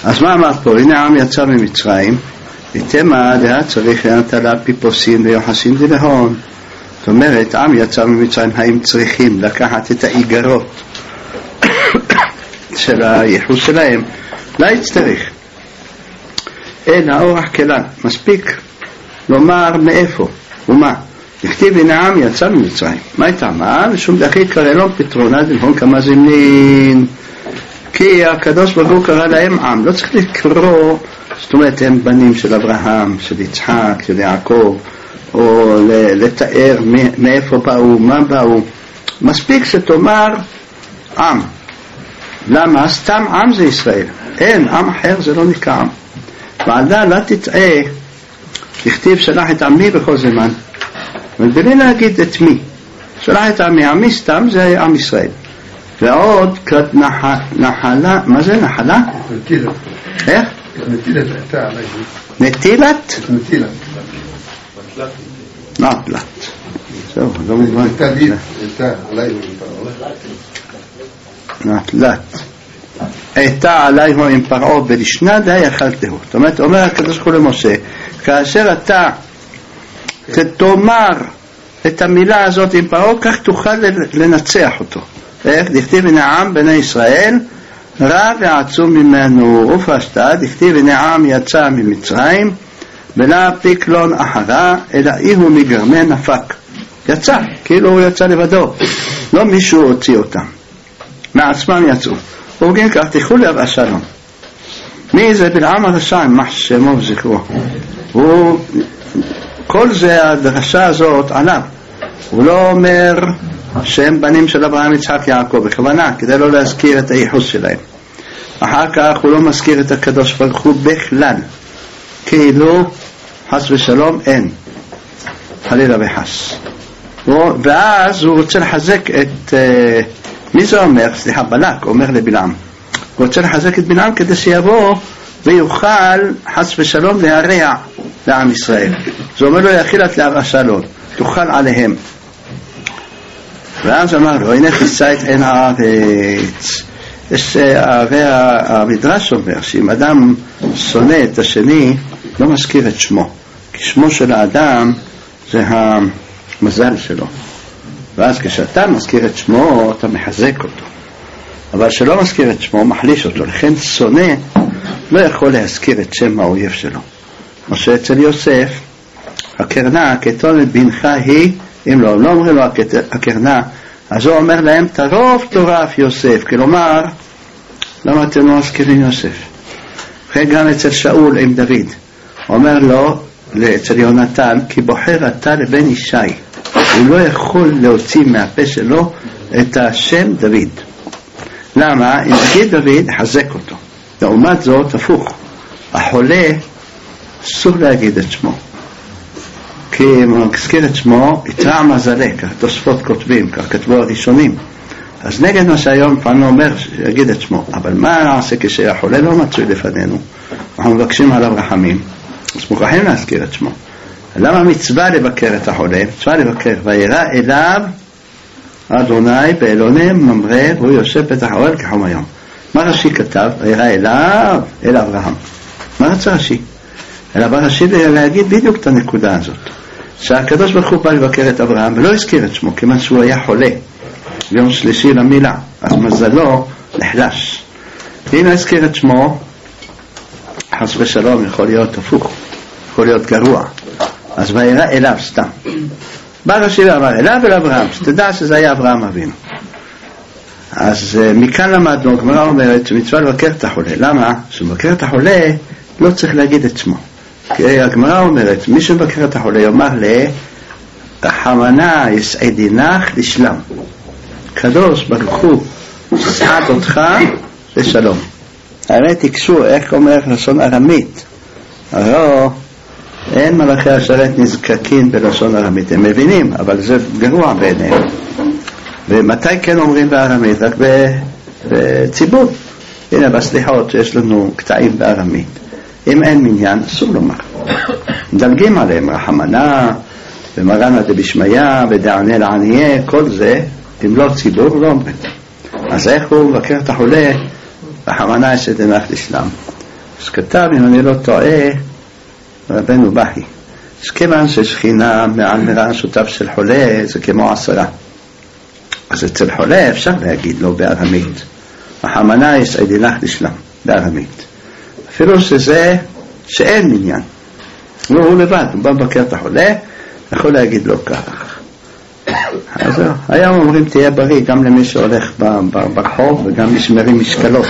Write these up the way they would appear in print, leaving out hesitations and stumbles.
אז מה אמר פה? הנה העם יצא ממצרים, ותמה דעה צריך לנטלה פיפוסין ויוחסין דלהון. זאת אומרת, עם יצא ממצרים, האם צריכים לקחת את האיגרות של הייחוס שלהם? לא יצטרך. אין האורח כלל, מספיק לומר מאיפה ומה. נכתיב הנה העם יצא ממצרים. מה הייתה? מה? ושום דחי קרא פתרונה דלהון כמה זמנין. כי הקדוש ברוך הוא קרא להם עם. לא צריך לקרוא, זאת אומרת, הם בנים של אברהם, של יצחק, של יעקב, או לתאר מאיפה באו, מה באו. מספיק שתאמר עם. למה? סתם עם זה ישראל. אין, עם אחר זה לא נקרא עם. ועדה לא תטעה, תכתיב שלח את עמי בכל זמן. ובלי להגיד את מי. שלח את עמי, עמי סתם זה עם ישראל. ועוד כת נחלה, מה זה נחלה? נטילת. איך? נטילת הייתה עליי. נטילת? נטילת. נטלת. זהו, לא מזמן. הייתה עליי. נטלת. הייתה עליי עם פרעה בלשנה די אכלתהו. זאת אומרת, אומר הקדוש ברוך הוא למשה, כאשר אתה תאמר את המילה הזאת עם פרעה, כך תוכל לנצח אותו. איך? דכתיב הנה העם בני ישראל רע ועצום ממנו ופשטה. דכתיב הנה העם יצא ממצרים ולא פיקלון אחרה אלא איהו מגרמי נפק. יצא, כאילו הוא יצא לבדו, לא מישהו הוציא אותם, מעצמם יצאו. ובגין כך תלכו לאבשלום. מי זה? בלעם הרשע, יימח שמו וזכרו. כל זה הדרשה הזאת עליו. הוא לא אומר שהם בנים של אברהם, יצחק, יעקב, בכוונה, כדי לא להזכיר את הייחוס שלהם. אחר כך הוא לא מזכיר את הקדוש ברוך הוא בכלל, כאילו חס ושלום אין, חלילה וחס. ואז הוא רוצה לחזק את מי זה אומר? סליחה, בלק אומר לבלעם, הוא רוצה לחזק את בלעם כדי שיבוא ויוכל חס ושלום להרע לעם ישראל. זה אומר לו יאכיל את לאבשלום, תאכל עליהם. ואז אמר לו, הנה כיסה את עין הארץ. המדרש אומר שאם אדם שונא את השני, לא מזכיר את שמו, כי שמו של האדם זה המזל שלו. ואז כשאתה מזכיר את שמו, אתה מחזק אותו. אבל שלא מזכיר את שמו, מחליש אותו. לכן שונא לא יכול להזכיר את שם האויב שלו. כמו שאצל יוסף, הקרנה, כתונת בנך היא, אם לא אומרים לו הקרנה, אז הוא אומר להם, תרוב תורף יוסף. כלומר, למה אתם לא מזכירים יוסף? וכן גם אצל שאול עם דוד. אומר לו, אצל יונתן, כי בוחר אתה לבן ישי. הוא לא יכול להוציא מהפה שלו את השם דוד. למה? אם תגיד דוד, חזק אותו. לעומת זאת, הפוך. החולה, אסור להגיד את שמו. כי אם הוא מזכיר את שמו, יתרע מזלה, כך תוספות כותבים, כך כתבו הראשונים. אז נגד מה שהיום פענו אומר, שיגיד את שמו. אבל מה נעשה כשהחולה לא מצוי לפנינו? אנחנו מבקשים עליו רחמים. אז מוכרחים להזכיר את שמו. למה מצווה לבקר את החולה? מצווה לבקר, וירא אליו אדוני באלוני ממרא, והוא יושב פתח האוהל כחום היום. מה רש"י כתב? וירא אליו, אל אברהם. מה רצה רש"י? אלא בא רש"י להגיד בדיוק את הנקודה הזאת. שהקדוש ברוך הוא בא לבקר את אברהם ולא הזכיר את שמו, כיוון שהוא היה חולה ביום שלישי למילה, אז מזלו נחלש. אם הזכיר את שמו, חס ושלום יכול להיות הפוך, יכול להיות גרוע. אז וירא אליו סתם. בא רש"י ואמר אליו אל אברהם, שתדע שזה היה אברהם אבינו. אז מכאן למדנו, הגמרא אומרת שמצווה לבקר את החולה. למה? שמבקר את החולה לא צריך להגיד את שמו. כי הגמרא אומרת, מי שמבקר את החולה יאמר רחמנא יסעדינך לשלום. קדוש ברוך הוא סעד אותך לשלום. הרי תקשו, איך אומר לשון ארמית? הרי אין מלאכי השרת נזקקים בלשון ארמית. הם מבינים, אבל זה גרוע בעיניהם. ומתי כן אומרים בארמית? רק בציבור. הנה בסליחות יש לנו קטעים בארמית. אם אין מניין, אסור לומר. מדלגים עליהם, רחמנא ומרנא דבשמיא ודענה לעניה, כל זה, אם לא ציבור, לא אומרים. אז איך הוא מבקר את החולה? רחמנא יסעדינך לשלום. אז כתב, אם אני לא טועה, רבנו בהי, אז כיוון ששכינה מעל מראה שותף של חולה, זה כמו 10. אז אצל חולה אפשר להגיד לו בארמית, החמנה יש עדילך לשלם, בארמית. אפילו שזה שאין עניין. הוא לבד, הוא בא לבקר את החולה, יכול להגיד לו כך. אז היום אומרים תהיה בריא גם למי שהולך ברחוב וגם מי שמרים משקלות.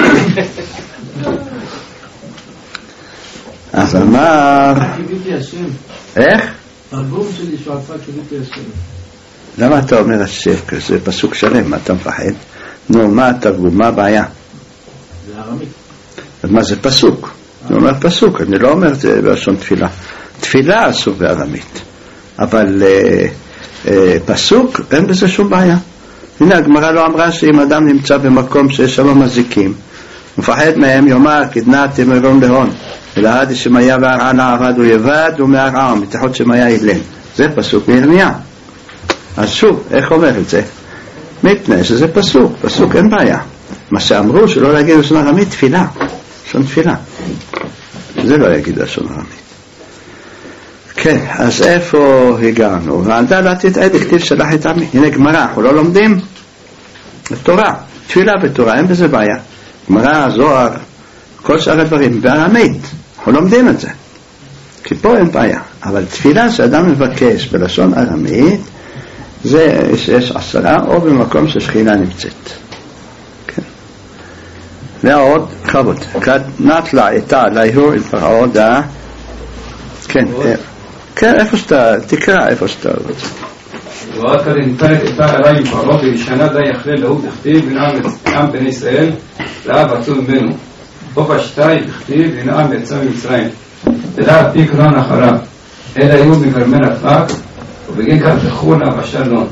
אז אמר... קיוויתי השם. איך? תרגום שלי שועפה קיוויתי השם. למה אתה אומר השם כזה? פסוק שלם, מה אתה מפחד? נו, מה התרגום? מה הבעיה? זה ארמית. אז מה זה פסוק? אני אומר פסוק, אני לא אומר זה בלשון תפילה. תפילה אסור בארמית, אבל פסוק אין בזה שום בעיה. הנה הגמרא לא אמרה שאם אדם נמצא במקום שיש שם מזיקים, מפחד מהם יאמר כדנעתם מרום להון ולעד שמיה והרעה לעבד הוא יבד ומהרעה מתחות שמיה ילן. זה פסוק מירמיה. אז שוב, איך אומר את זה? מפני שזה פסוק, פסוק אין בעיה. מה שאמרו שלא להגיד לשון ארמית, תפילה, לשון תפילה. זה לא יגיד לשון ארמית. כן, אז איפה הגענו? וענדה לא תתעד הכתיב שלח את עמי. הנה גמרא, אנחנו לא לומדים בתורה, תפילה בתורה, אין בזה בעיה. גמרא, זוהר, כל שאר הדברים, בארמית, אנחנו לומדים את זה. כי פה אין בעיה. אבל תפילה שאדם מבקש בלשון ארמית, זה יש 10 או במקום ששכינה נמצאת. כן. ועוד חבוד. כד נטלה איתה להיור עם פרעודה. כן. כן, איפה שאתה, תקרא איפה שאתה רוצה. ועוד כדי ניתנת איתה עליי עם פרעות וישנה די אחרי להוא דכתיב ונעם בני ישראל לאב עצוב ממנו. פה פשטי דכתיב ונעם יצא ממצרים. ודעת פי כנען אחריו. אלה היו מגרמן הפרק ובגין כך זכרו לה בשלום.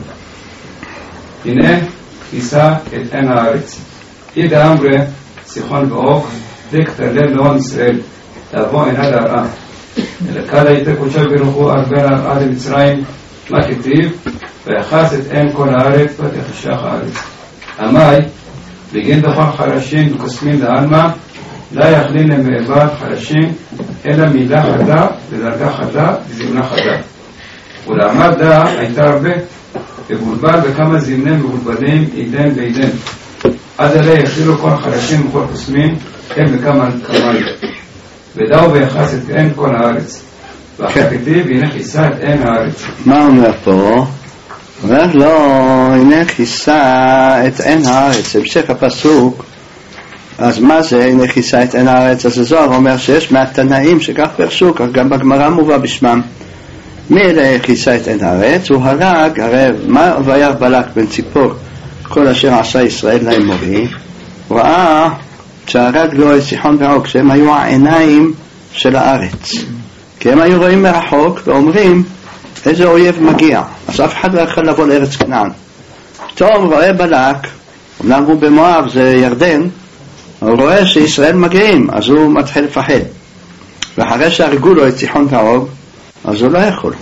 הנה כיסה את עין הארץ. אידה אמרה סיחון ואוק דקתרלל לעם ישראל תבוא עינה להרעה. אלכד הייתה קודשה ברוחו הרבה להרעה למצרים מה כתיב ויחס את עין כל הארץ ותחשך הארץ. המאי בגין דחון חרשים וקוסמים לעלמה לא יכלין למעבר חרשים אלא מילה חדה ודרגה חדה וזמנה חדה. ולעמד דה הייתה הרבה ובולבל בכמה זמני מבולבלים עידן בעידן עד אלה יחילו כל חרשים וכל קוסמים הם בכמה כמיים ודאו ויחס את עין כל הארץ והחכתיב הנה כיסה את עין הארץ. מה אומר פה? אומר לו הנה כיסה את עין הארץ. המשך הפסוק, אז מה זה הנה כיסה את עין הארץ? אז הזוהר אומר שיש מהתנאים שכך פרשו, כך גם בגמרא מובא בשמם. מי אלה כיסה את עין הארץ? הוא הרג, הרי מה וירא בלק בן ציפור כל אשר עשה ישראל לאמורי, הוא ראה שהרג לו את סיחון ועוג שהם היו העיניים של הארץ, כי הם היו רואים מרחוק ואומרים איזה אויב מגיע, אז אף אחד לא יכול לבוא לארץ כנען. טוב, רואה בלק, אמנם הוא במואב, זה ירדן, הוא רואה שישראל מגיעים, אז הוא מתחיל לפחד, ואחרי שהרגו לו את סיחון ועוג אז הוא לא יכול.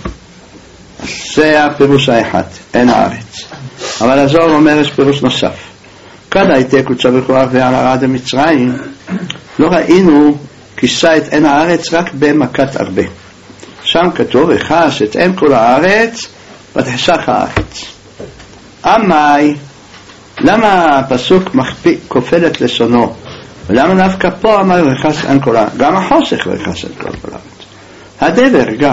זה הפירוש האחד, אין הארץ. אבל הזוהר אומר יש פירוש נוסף. כאן הייתה קודשה ברוחו ועל הרעה מצרים, לא ראינו כיסה את עין הארץ רק במכת הרבה. שם כתוב ויחס את עין כל הארץ ותחשך הארץ. אמי, למה הפסוק כופל את לשונו? ולמה דווקא פה אמר ויחס עין כל הארץ? גם החושך ויחס את כל הארץ. הדבר גם.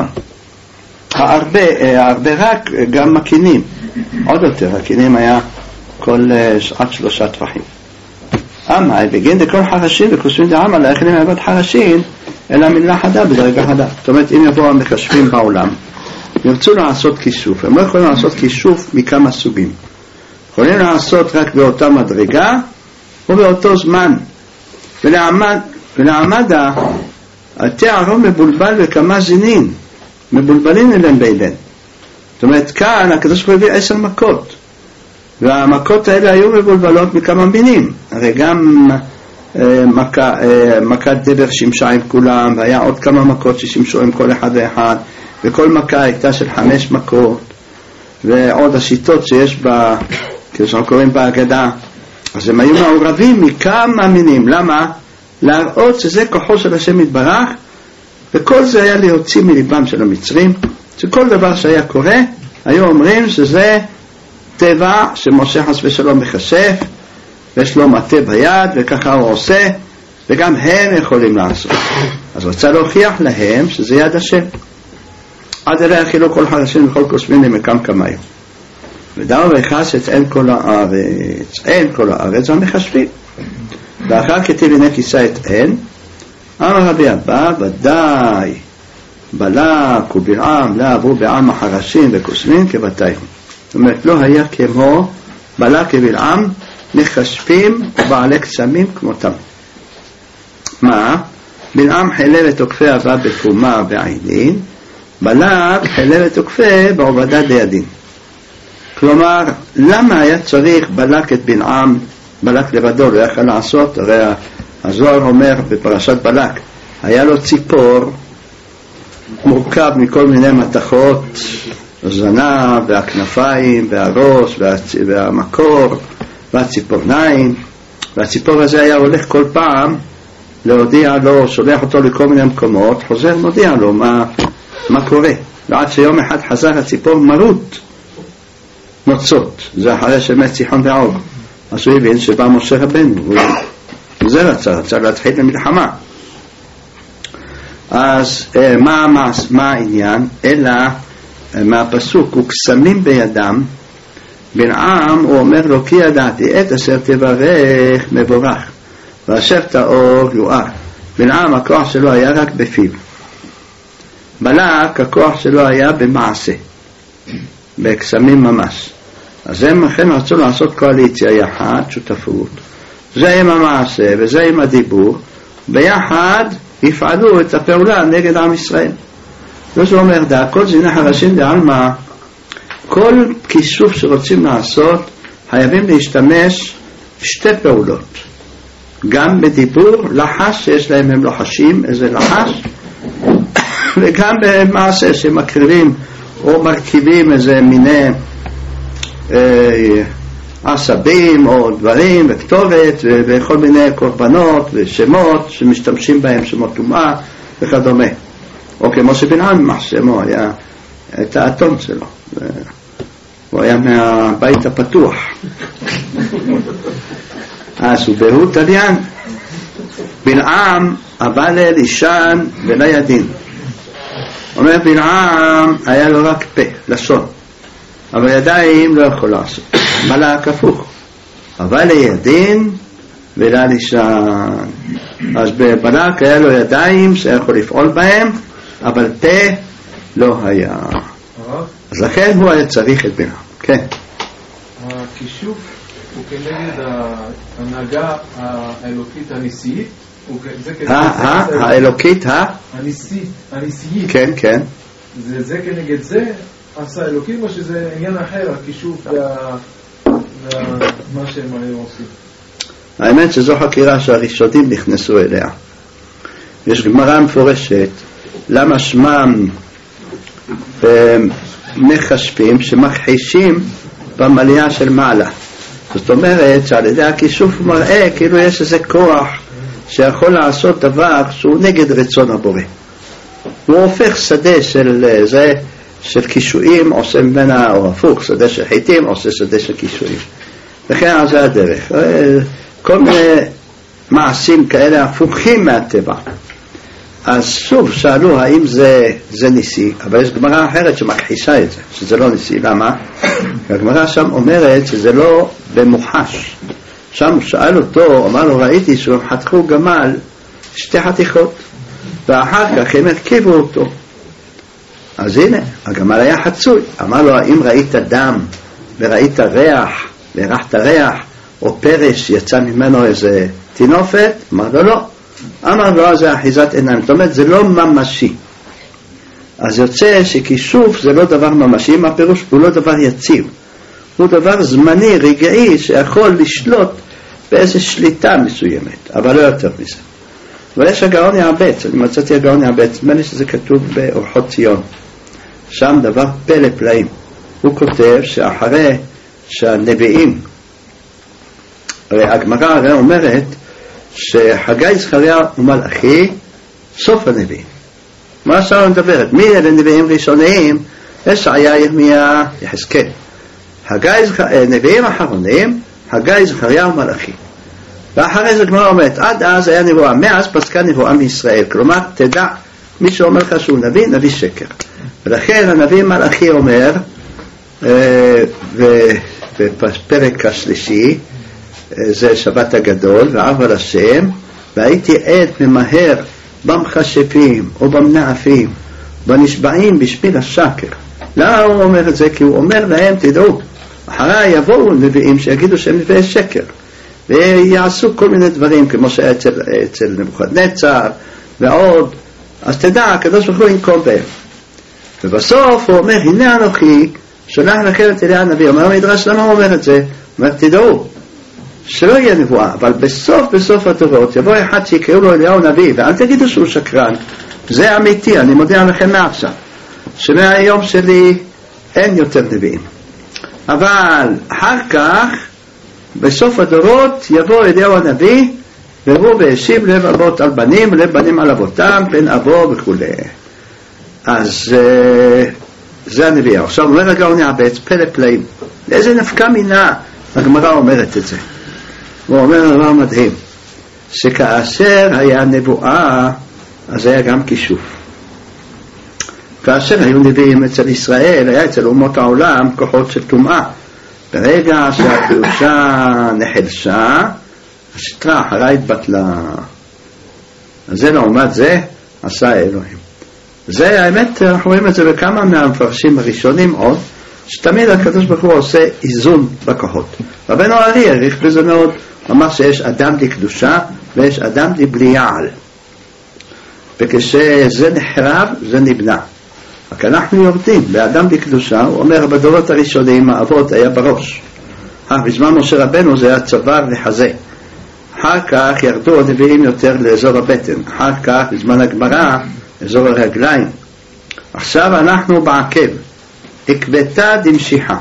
הרבה רק גם מקינים. עוד יותר, הקינים היה עד 3 טפחים. אמי, בגין דכל חרשים וכוספים דעמה לא יכולים לעבוד חרשים אלא מילה חדה בדרגה חדה. זאת אומרת, אם יבואו המקשפים בעולם ירצו לעשות כיסוף, הם לא יכולים לעשות כיסוף מכמה סוגים. יכולים לעשות רק באותה מדרגה ובאותו זמן. ולעמדה התיארו מבולבל בכמה זינים, מבולבלים אליהם בידן. זאת אומרת, כאן הקדוש ברוך הוא הביא 10 מכות, והמכות האלה היו מבולבלות מכמה מינים. הרי גם מכת דבר שימשה עם כולם, והיה עוד כמה מכות ששימשו עם כל אחד ואחד, וכל מכה הייתה של 5 מכות, ועוד השיטות שיש בה, כאילו שאנחנו קוראים בהגדה. אז הם היו מעורבים מכמה מינים. למה? להראות שזה כוחו של השם יתברך, וכל זה היה להוציא מליבם של המצרים, שכל דבר שהיה קורה, היו אומרים שזה טבע שמשה חס ושלום מחשף, ויש לו מטה ביד, וככה הוא עושה, וגם הם יכולים לעשות. אז רצה להוכיח להם שזה יד השם. עד אליה אכילו כל חרשים וכל קוסמים למקם כמיו. ודאו ויחסת אין כל הארץ, אין כל הארץ, המחשבים. ואחר כתיב הנה כיסה את אין, אמר רבי אבא, ודאי בלק ובלעם לא עברו בעם החרשים וקוסמים כבתיהם. זאת אומרת, לא היה כמו בלק ובלעם מחשבים ובעלי קסמים כמותם. מה? בלעם חילל את עוקפי אבא בתרומה בעינין, בלק חילל את עוקפי בעובדה דידין. כלומר, למה היה צריך בלק את בלעם? בלק לבדו לא יכול לעשות, הרי הזוהר אומר בפרשת בלק, היה לו ציפור מורכב מכל מיני מתכות, הזנב והכנפיים והראש והמקור והציפורניים, והציפור הזה היה הולך כל פעם להודיע לו, שולח אותו לכל מיני מקומות, חוזר מודיע לו מה קורה, ועד שיום אחד חזר הציפור מרות נוצות, זה אחרי שמת סיחון ועוג. אז הוא הבין שבא משה רבנו, וזה רצה להתחיל למלחמה. אז מה העניין? אלא מהפסוק, וקסמים בידם, בלעם הוא אומר לו, כי ידעתי את אשר תברך מבורך, ואשר תאור יואר. בלעם הכוח שלו היה רק בפיו, בלק הכוח שלו היה במעשה, בקסמים ממש. אז הם אכן רצו לעשות קואליציה יחד, שותפות, זה עם המעשה וזה עם הדיבור, ביחד יפעלו את הפעולה נגד עם ישראל. זה אומר, כל זיני חרשים דעלמא, כל כיסוף שרוצים לעשות חייבים להשתמש שתי פעולות, גם בדיבור, לחש שיש להם, הם לוחשים איזה לחש, וגם במעשה שמקריבים או מרכיבים איזה מיני עשבים או דברים וכתובת וכל מיני קורבנות ושמות שמשתמשים בהם, שמות טומאה וכדומה. או כמו שבלעם שמו היה את האתון שלו, הוא היה מהבית הפתוח, אז הוא בהות עליין. בלעם הבא לאלישן ולידין, אומר בלעם היה לו רק פה, לשון, אבל ידיים לא יכול לעשות. בלק הפוך, אבל לידין ולאלישן. אז בבלק היה לו ידיים שיכול לפעול בהם, אבל פה לא היה. אז לכן הוא היה צריך את בלעם. כן. הכישוף הוא כנגד ההנהגה האלוקית הניסית. האלוקית הניסית. כן, כן. זה כנגד זה עשה אלוקים, או שזה עניין אחר, הכישוף ומה שהם היו עושים? האמת שזו חקירה שהראשונים נכנסו אליה. יש גמרא מפורשת למה שמם מחשבים שמכחישים במליאה של מעלה. זאת אומרת שעל ידי הכישוף הוא מראה כאילו יש איזה כוח שיכול לעשות דבר שהוא נגד רצון הבורא. הוא הופך שדה של קישואים, עושה ממנה, או הפוך, שדה של חיטים, עושה שדה של קישואים. וכן על זה הדרך. כל מיני מעשים כאלה הפוכים מהטבע. אז שוב שאלו האם זה ניסי, אבל יש גמרא אחרת שמכחישה את זה, שזה לא ניסי. למה? הגמרא שם אומרת שזה לא במוחש. שם הוא שאל אותו, אמר לו, ראיתי שהם חתכו גמל שתי חתיכות, ואחר כך הם הרכיבו אותו. אז הנה, הגמל היה חצוי. אמר לו, האם ראית דם וראית ריח, והרחת ריח, או פרש יצא ממנו איזה תינופת? אמר לו, לא. אמר לו, זה אחיזת עיניים. זאת אומרת, זה לא ממשי. אז יוצא שכישוף זה לא דבר ממשי, מה פירוש? הוא לא דבר יציב. הוא דבר זמני, רגעי, שיכול לשלוט באיזו שליטה מסוימת, אבל לא יותר מזה. אבל יש הגאון יעבץ, אני מצאתי הגאון יעבץ, נדמה לי שזה כתוב באורחות ציון. שם דבר פלא פלאים. הוא כותב שאחרי שהנביאים, הרי הגמרא הרי אומרת שחגי, זכריה ומלאכי סוף הנביאים. מה השאלה מדברת? מי אלה נביאים ראשוניים? ישעיה, ירמיה, יחזקאל. נביאים אחרונים, חגי, זכריה ומלאכי. ואחרי זה גמרא אומרת, עד אז היה נבואה, מאז פסקה נבואה מישראל. כלומר, תדע, מי שאומר לך שהוא נביא, נביא שקר. ולכן הנביא מלאכי אומר, בפרק השלישי, זה שבת הגדול, ואב על השם, והייתי עד ממהר במכשפים או במנאפים, בנשבעים בשביל השקר. למה הוא אומר את זה? כי הוא אומר להם, תדעו, אחריי יבואו נביאים שיגידו שהם נביאי שקר, ויעשו כל מיני דברים, כמו שהיה אצל נבוכדנצר ועוד. אז תדע, הקדוש ברוך הוא ינקום בהם. ובסוף הוא אומר, הנה אנוכי שולח לכם את אליה הנביא. אומר המדרש, למה הוא אומר את זה? הוא אומר, תדעו שלא יהיה נבואה, אבל בסוף הדורות יבוא אחד שיקראו לו אליהו נביא, ואל תגידו שהוא שקרן, זה אמיתי, אני מודיע לכם מעכשיו שמהיום שלי אין יותר נביאים. אבל אחר כך בסוף הדורות יבוא אליהו הנביא, והוא והשיב לב אבות על בנים ולב בנים על אבותם, בן אבו וכו'. אז זה הנביא. עכשיו אומר הגאון יעבץ, פלא פלאים, לאיזה נפקא מינה הגמרא אומרת את זה. הוא אומר דבר מדהים, שכאשר היה נבואה אז היה גם כישוף. כאשר היו נביאים אצל ישראל, היה אצל אומות העולם כוחות של טומאה. ברגע שהקדושה נחלשה, הסתרה אחרה התבטלה. אז זה לעומת זה עשה האלוהים. זה האמת, אנחנו רואים את זה בכמה מהמפרשים הראשונים עוד, שתמיד הקדוש ברוך הוא עושה איזון בכוחות. רבנו ארי העריך בזה מאוד, אמר שיש אדם בלי קדושה ויש אדם בלי יעל, וכשזה נחרב זה נבנה. רק אנחנו יורדים באדם בלי קדושה. הוא אומר בדורות הראשונים האבות היה בראש, בזמן משה רבנו זה היה צוואר וחזה, אחר כך ירדו הנביאים יותר לאזור הבטן, אחר כך בזמן הגמרא אזור הרגליים. עכשיו אנחנו בעקב, עקבתא דמשיחא,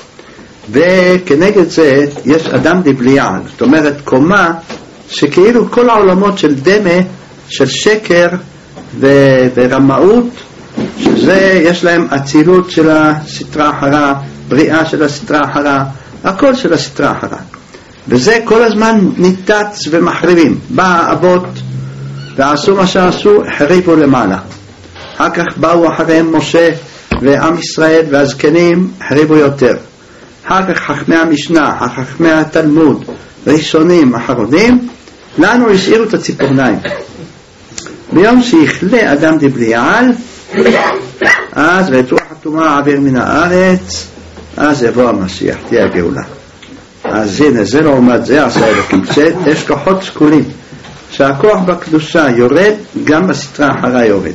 וכנגד זה יש אדם בלי יעל, זאת אומרת קומה שכאילו כל העולמות של דמה, של שקר ורמאות, שזה יש להם אצילות של הסתרה אחרה, בריאה של הסתרה אחרה, הכל של הסתרה אחרה, וזה כל הזמן ניתץ ומחריבים. בא אבות ועשו מה שעשו, החריבו למעלה. אחר כך באו אחריהם משה ועם ישראל והזקנים, החריבו יותר. אחר כך חכמי המשנה, חכמי התלמוד, ראשונים, אחרונים, לנו השאירו את הציפורניים. ביום שיכלה אדם דבליעל, אז ואת רוח הטומאה עביר מן הארץ, אז יבוא המשיח, תהיה הגאולה. אז הנה, זה לעומת זה עשה אלוקים. יש כוחות שקולים, שהכוח בקדושה יורד, גם בסתרה אחרה יורד.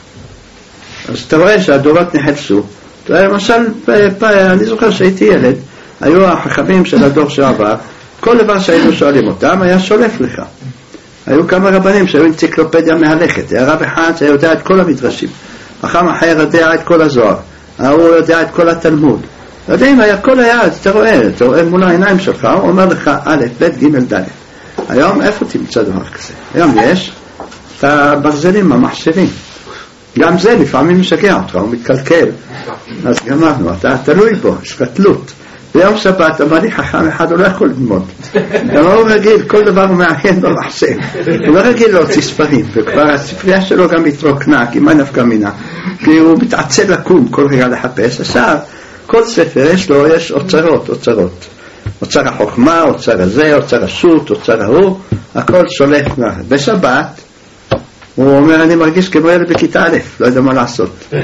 אז אתה רואה שהדורות נחלשו. למשל, אני זוכר שהייתי ילד, היו החכמים של הדור שעבר, כל דבר שהיינו שואלים אותם היה שולף לך. היו כמה רבנים שהיו אנציקלופדיה מהלכת, היה רב אחד שיודע את כל המדרשים, החכם אחר יודע את כל הזוהר, הוא יודע את כל התלמוד, יודעים, היה כל היד, אתה רואה מול העיניים שלך, הוא אומר לך א', ב', ג', ד'. היום איפה תמצא דבר כזה? היום יש את הברזלים המחשבים, גם זה לפעמים משגע אותך, הוא מתקלקל, אז גמרנו, אתה תלוי בו, יש לך תלות. ביום שבת אמר לי חכם אחד, הוא לא יכול ללמוד, הוא רגיל, כל דבר הוא מעניין במחשב, הוא לא רגיל להוציא ספרים, וכבר הספרייה שלו גם התרוקנה, כי מה נפקא מינה, כי הוא מתעצל לקום כל רגע לחפש. עכשיו כל ספר יש אוצרות, אוצר החוכמה, אוצר הזה, אוצר השו"ת, אוצר ההוא, הכל שולף. בשבת הוא אומר, אני מרגיש כמו ילד בכיתה א', לא יודע מה לעשות.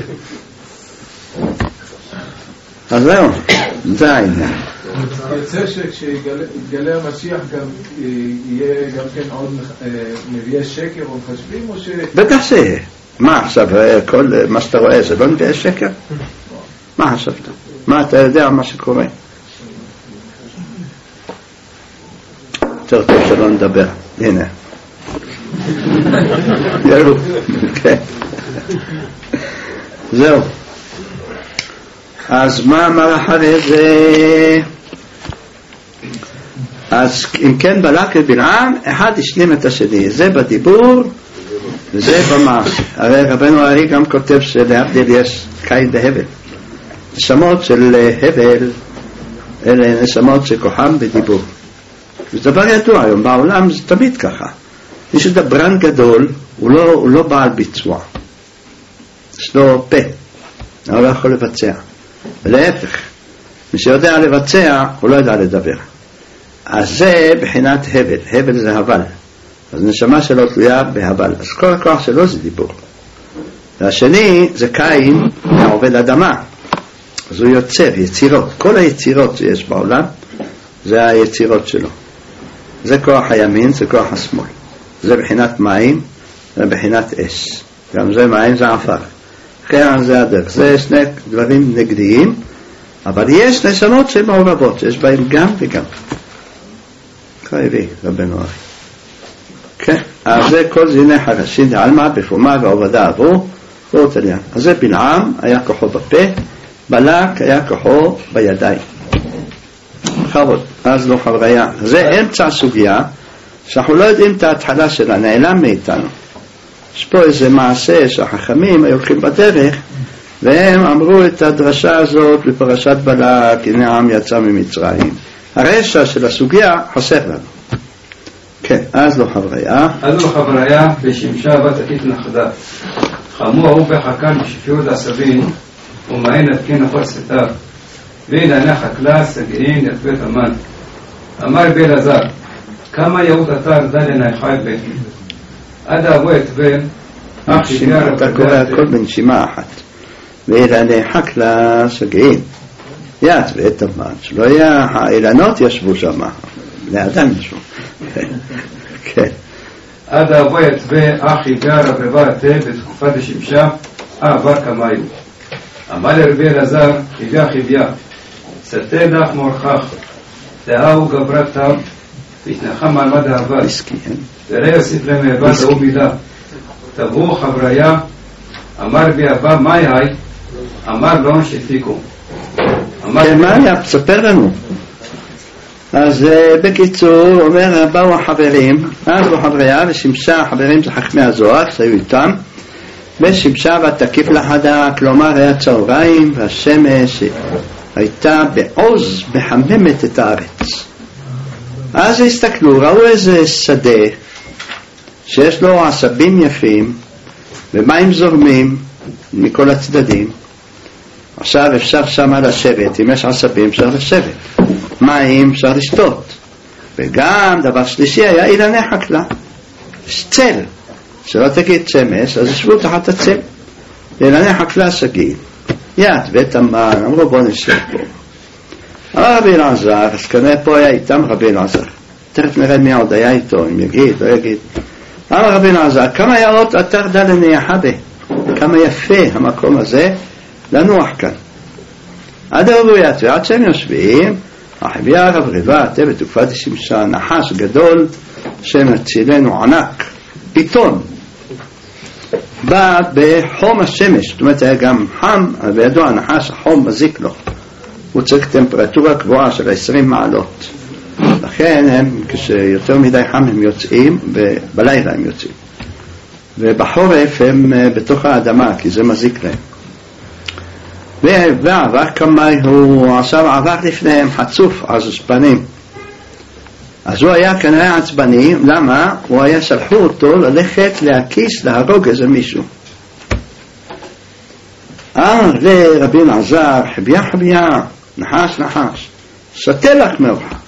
אז זהו, זה העניין. יוצא שכשיתגלה המשיח גם יהיה גם כן עוד נביאי שקר או מחשבים, או ש... בטח שיהיה. מה עכשיו, כל מה שאתה רואה זה לא נביאי שקר? מה חשבת? מה אתה יודע מה שקורה? יותר טוב שלא נדבר. הנה. יאללה. זהו. אז מה אמר אחרי זה? אז אם כן בלק ובלעם, אחד השלים את השני, זה בדיבור וזה במעשה. הרי רבנו הרי גם כותב שלהבדיל יש קין והבל. נשמות של הבל אלה נשמות שכוחם בדיבור. זה דבר ידוע היום בעולם, זה תמיד ככה. מי שדברן גדול הוא לא בעל ביצוע, יש לו פה, הוא לא יכול לבצע. ולהפך, מי שיודע לבצע הוא לא יודע לדבר. אז זה בחינת הבל. הבל זה הבל, אז נשמה שלו תלויה בהבל, אז כל הכוח שלו זה דיבור. והשני זה קין, העובד אדמה, אז הוא יוצר יצירות. כל היצירות שיש בעולם זה היצירות שלו. זה כוח הימין, זה כוח השמאל. זה בחינת מים, זה בחינת אש. גם זה מים, זה עפר. כן, זה הדרך. זה שני דברים נגדיים, אבל יש נשמות שהן מעורבות, שיש בהן גם וגם. קריבי, רבנו הרי. כן, אז זה כל זיני חרשין דעלמא בפומה ועובדה עבור, לא תליין. אז זה בלעם, היה כוחו בפה, בלק היה כוחו בידיים. חבוד, אז לא חבריה. זה אמצע הסוגיה, שאנחנו לא יודעים את ההתחלה שלה, נעלם מאיתנו. יש פה איזה מעשה שהחכמים היו הולכים בדרך, והם אמרו את הדרשה הזאת בפרשת בלק, הנה העם יצא ממצרים. הרשע של הסוגיה חוסר לנו. כן, אז לא חבריה. אז לא חבריה בשמשה בת עתית נחדה. חמו הוא בחכן בשפיעות עשבין, ומעין התקין נפול סתיו. ואילנה חקלה סגעין את בית המן. אמר באלעזר, כמה יהוד אתר דלנה אחד ביתי. עד אבו את בן, אך שגר אתה קורא הכל בנשימה אחת. ואילנה חקלה סגעין. יד בית המן. שלא היה, האילנות ישבו שם. בני אדם ישבו. כן. עד אבו את בן, אך יגר רבבה התה בתקופת השמשה, עבר כמיו. אמר לרבי אלעזר, חיגה חיביה. סתה דח מורכך, דאהו גברתם, והתנחם מעמד האהבה, וראה יוסיף להם אהבה דאו מילה. תבואו חבריה, אמר בי אהבה, מה יאי? אמר לא שתיקו. כן, מה היה? תספר לנו. אז בקיצור, אומר, באו החברים, אז בו חבריה, ושמשה, החברים זה חכמי הזוהר, שהיו איתם, ושמשה ותקיף לחדה, כלומר היה צהריים, והשמש הייתה בעוז מחממת את הארץ. אז הסתכלו, ראו איזה שדה שיש לו עשבים יפים ומים זורמים מכל הצדדים. עכשיו אפשר שם לשבת, אם יש עשבים אפשר לשבת, מים אפשר לשתות, וגם דבר שלישי היה אילני חקלה, צל, שלא תגיד שמש, אז ישבו תחת הצל, אילני חקלה סגין. יד בית המן, אמרו בוא נשב פה. רבי אלעזר, אז כנראה פה היה איתם רבי אלעזר. תכף נראה מי עוד היה איתו, אם יגיד, לא יגיד. אמר רבי אלעזר, כמה יאות אתר דלני יחדה, כמה יפה המקום הזה לנוח כאן. עד הרבוית ועד שהם יושבים, החביה רברבה, תה בתקופת השמשה, נחש גדול, שמצילנו ענק, פיתון. בא בחום השמש, זאת אומרת היה גם חם, וידוע הנחש, החום מזיק לו. הוא צריך טמפרטורה קבועה של 20 מעלות. לכן הם, כשיותר מדי חם הם יוצאים, ובלילה הם יוצאים. ובחורף הם בתוך האדמה, כי זה מזיק להם. ועבר כמה הוא עכשיו עבר לפניהם חצוף, עצבנים. אז הוא היה כנראה עצבני, למה? הוא היה שלחו אותו ללכת להקיס, להרוג איזה מישהו. לרבי אלעזר, חביה חביה, נחש נחש, שתה לך מרחק,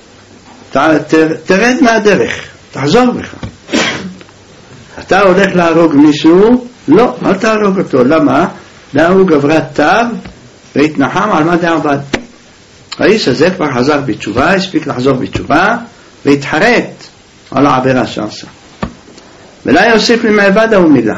תרד מהדרך, תחזור בך. אתה הולך להרוג מישהו? לא, אל תהרוג אותו. למה? הוא גברת תו והתנחם על מה דעבד. האיש הזה כבר חזר בתשובה, הספיק לחזור בתשובה והתחרט על העבירה שעשה. ולא יוסיף לי מעבד ומילה,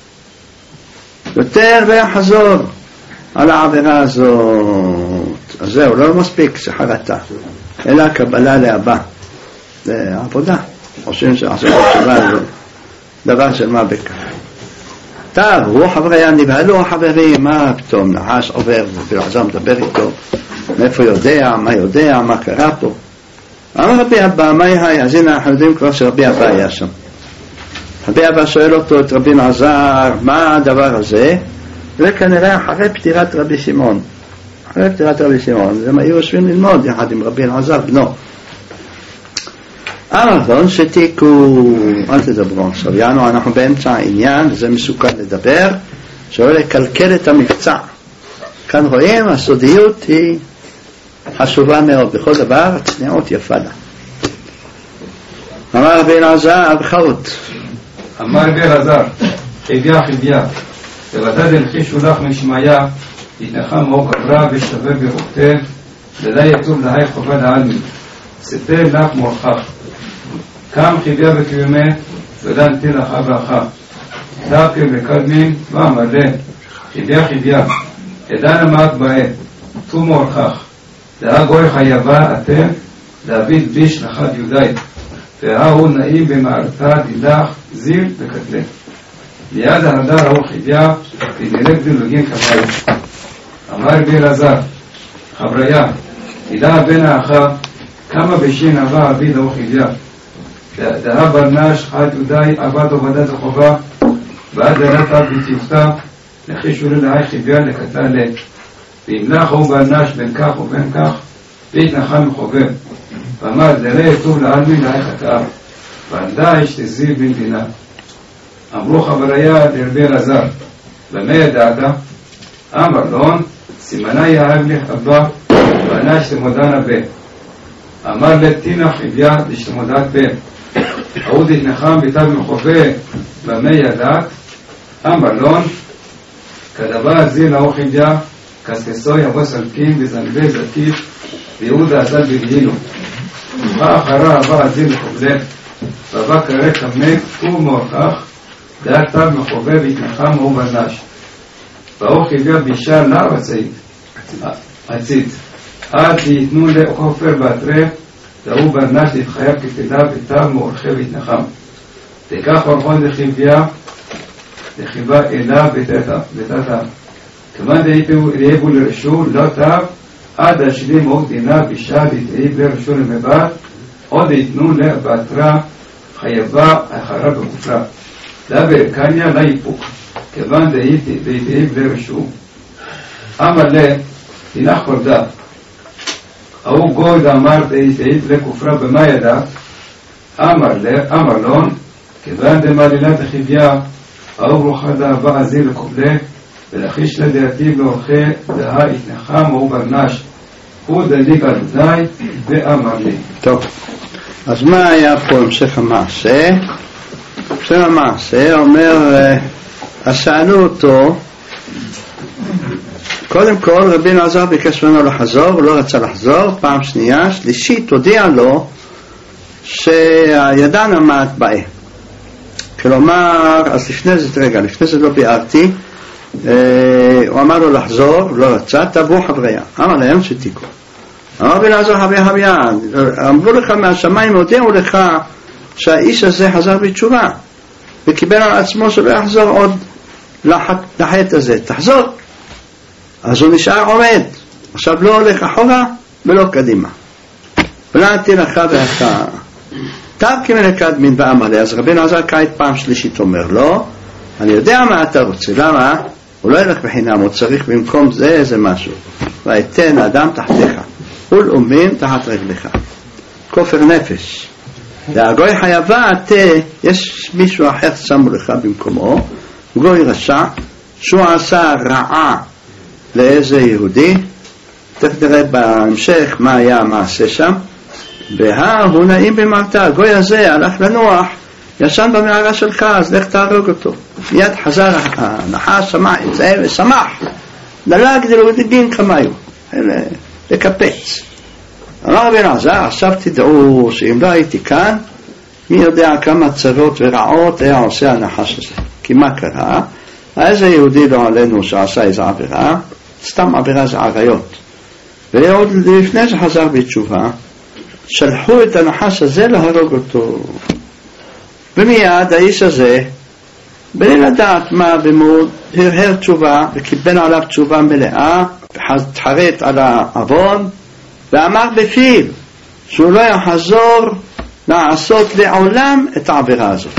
יותר ויחזור על העבירה הזאת. אז זהו, לא מספיק שחרטה, אלא קבלה להבא. זה עבודה. חושבים שעשו בתשובה זה דבר של מה בכך. טוב, הוא חבריה, נבהלו החברים, מה פתאום נחש עובר ובלעזר מדבר איתו, מאיפה יודע, מה קרה פה. אמר רבי אבא, מה יהיה? אז הנה אנחנו יודעים כבר שרבי אבא היה שם. רבי אבא שואל אותו, את רבי אלעזר, מה הדבר הזה? וכנראה אחרי פטירת רבי שמעון. אחרי פטירת רבי שמעון, הם היו יושבים ללמוד יחד עם רבי אלעזר בנו. אמר שתיקו, אל תדברו עכשיו, יענו, אנחנו באמצע העניין, זה מסוכן לדבר, שאולי לקלקל את המבצע. כאן רואים, הסודיות היא חשובה מאוד, בכל דבר הצניעות יפה לה. אמר רבי אלעזר, בחרות. אמר רבי אלעזר, חיביה, ובתד הלחישו לך משמעיה, התנחה מאור קברה ושווה ברוטה, לדי יטוב להי חובה לעלמי, ספר לך מורכך. קם חיביה בקיומי, ודנתי לך ואחה. דקה וקדמין, ואמר להם, חיביה, עדן המעט בעת, תום מורכך. דאה גוי חייבה אתם, דוד ביש לחד יהודאי, והוא נעים במערתה דילך, זיל וקטלה. ליד ההדר ההוא חיביה, ודילק דילוגים כמיים. אמר רבי אלעזר, חבריה, תדע בן האחה, כמה בשין אבה אביד ההוא חיביה. דאה ברנש חד יהודאי עבד עובדת החובה, ועד דלת אב בתיוכתה, לחישו ללהי חיביה לקטלה לת. והמלך הוא ברנש בין כך ובין כך, והתנחה מחובב. ואמר, דראה טוב לעלמי להי חטאה, וענדה אשתזיב במדינה. אמרו חבריה לרבי אלעזר, במה ידעת? אמר לון, סימנה יאהב לך אבא, וענה שתמודן אבה. אמר לתינה חיביה לשתמודת בן. עוד התנחם ביתה במחובה, במה ידעת? אמר לון, כדבר הזיר לאור חיביה, קסקסו יבוא סלקים וזנבי זקיף, ויהודה עזל בגהילו. ובא אחרה הבא הזיר לחובלה, ובא קרא כמק ומורכך, דעת תב מחובה והתנחם הוא בנש. באור חיביה בישה לה עצית. עד שיתנו לחופר באתרי, דהו בנש להתחייב כפידה בתב מורכה והתנחם. תיקח אורחון לחיביה, לחיבה אלה בתתה. כמובן דהיבו לרשו, לא תב, עד השלים עוד דינה בישה להתעיב לרשו למבט, עוד יתנו לבטרה חייבה אחרה בכופרה. דבר קניה לא יפוק, כיוון דהיב לרשו. אמר לה, תנח חורדה. ההוא גוי דאמר דהיב לכופרה במה ידע? אמר לון, כיוון דמלילת החיביה, ההוא רוחה דאבה הזיר לקובלה, ולחיש לדעתיב לאורחי דהה התנחם הוא ברנש. הוא דליג על אוזני ואמר לי. טוב, אז מה היה פה המשך המעשה? המשך המעשה אומר, אז שאלו אותו, קודם כל רבי אלעזר ביקש ממנו לחזור, הוא לא רצה לחזור, פעם שנייה, שלישית הודיע לו שהידן המעט באה. כלומר, אז לפני זה לא ביארתי, הוא אמר לו לחזור, לא רצה, תבוא חבריה. אמר להם שתיקו. אמר רבי אלעזר חבריה, אמרו לך מהשמיים, הודיעו לך שהאיש הזה חזר בתשובה, וקיבל על עצמו שלא יחזור עוד לחטא הזה. תחזור. אז הוא נשאר עומד. עכשיו לא הולך אחורה ולא קדימה. ולעתי לך ואתה. תבקי מלקדמין ואמר לי, אז רבי אלעזר כעת פעם שלישית אומר לו, אני יודע מה אתה רוצה, למה? הוא לא ילך בחינם, הוא צריך במקום זה משהו. ויתן אדם תחתיך, ולאומים תחת רגליך. כופר נפש. והגוי חייבה, יש מישהו אחר שמו לך במקומו, גוי רשע, שהוא עשה רעה לאיזה יהודי, תראה בהמשך מה היה המעשה שם, והוא נעים במערתה, הגוי הזה הלך לנוח, ישן במערה שלך, אז לך תהרוג אותו. מיד חזר הנחש, שמע את זה ושמח, דלג דלוגדגין כמיו, לקפץ. אמר רבי אלעזר, עכשיו תדעו שאם לא הייתי כאן, מי יודע כמה צרות ורעות היה עושה הנחש הזה. כי מה קרה? איזה יהודי לא עלינו שעשה איזו עבירה, סתם עבירה זה עריות. ועוד לפני שחזר בתשובה, שלחו את הנחש הזה להרוג אותו. ומיד האיש הזה, בלי לדעת מה במוד, הרהר תשובה וקיבל עליו תשובה מלאה, התחרט על העוון ואמר בפיו, שהוא לא יחזור לעשות לעולם את העבירה הזאת.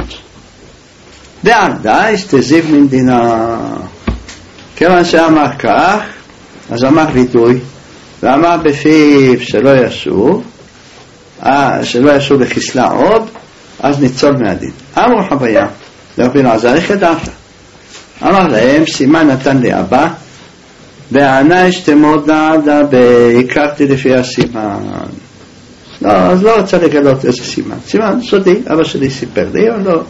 דעדה הסתזיב ממדינה, כיוון שאמר כך, אז אמר וידוי, ואמר בפיו שלא ישוב לחסלה עוד, אז ניצול מהדין. אמרו חוויה לרבי אלעזר, איך ידעת? אמר להם, סימן נתן לי אבא, בעיני שתמוד נעדה, והכרתי לפי הסימן. לא, אז לא רוצה לגלות איזה סימן. סימן סודי, אבא שלי סיפר לי, או לא.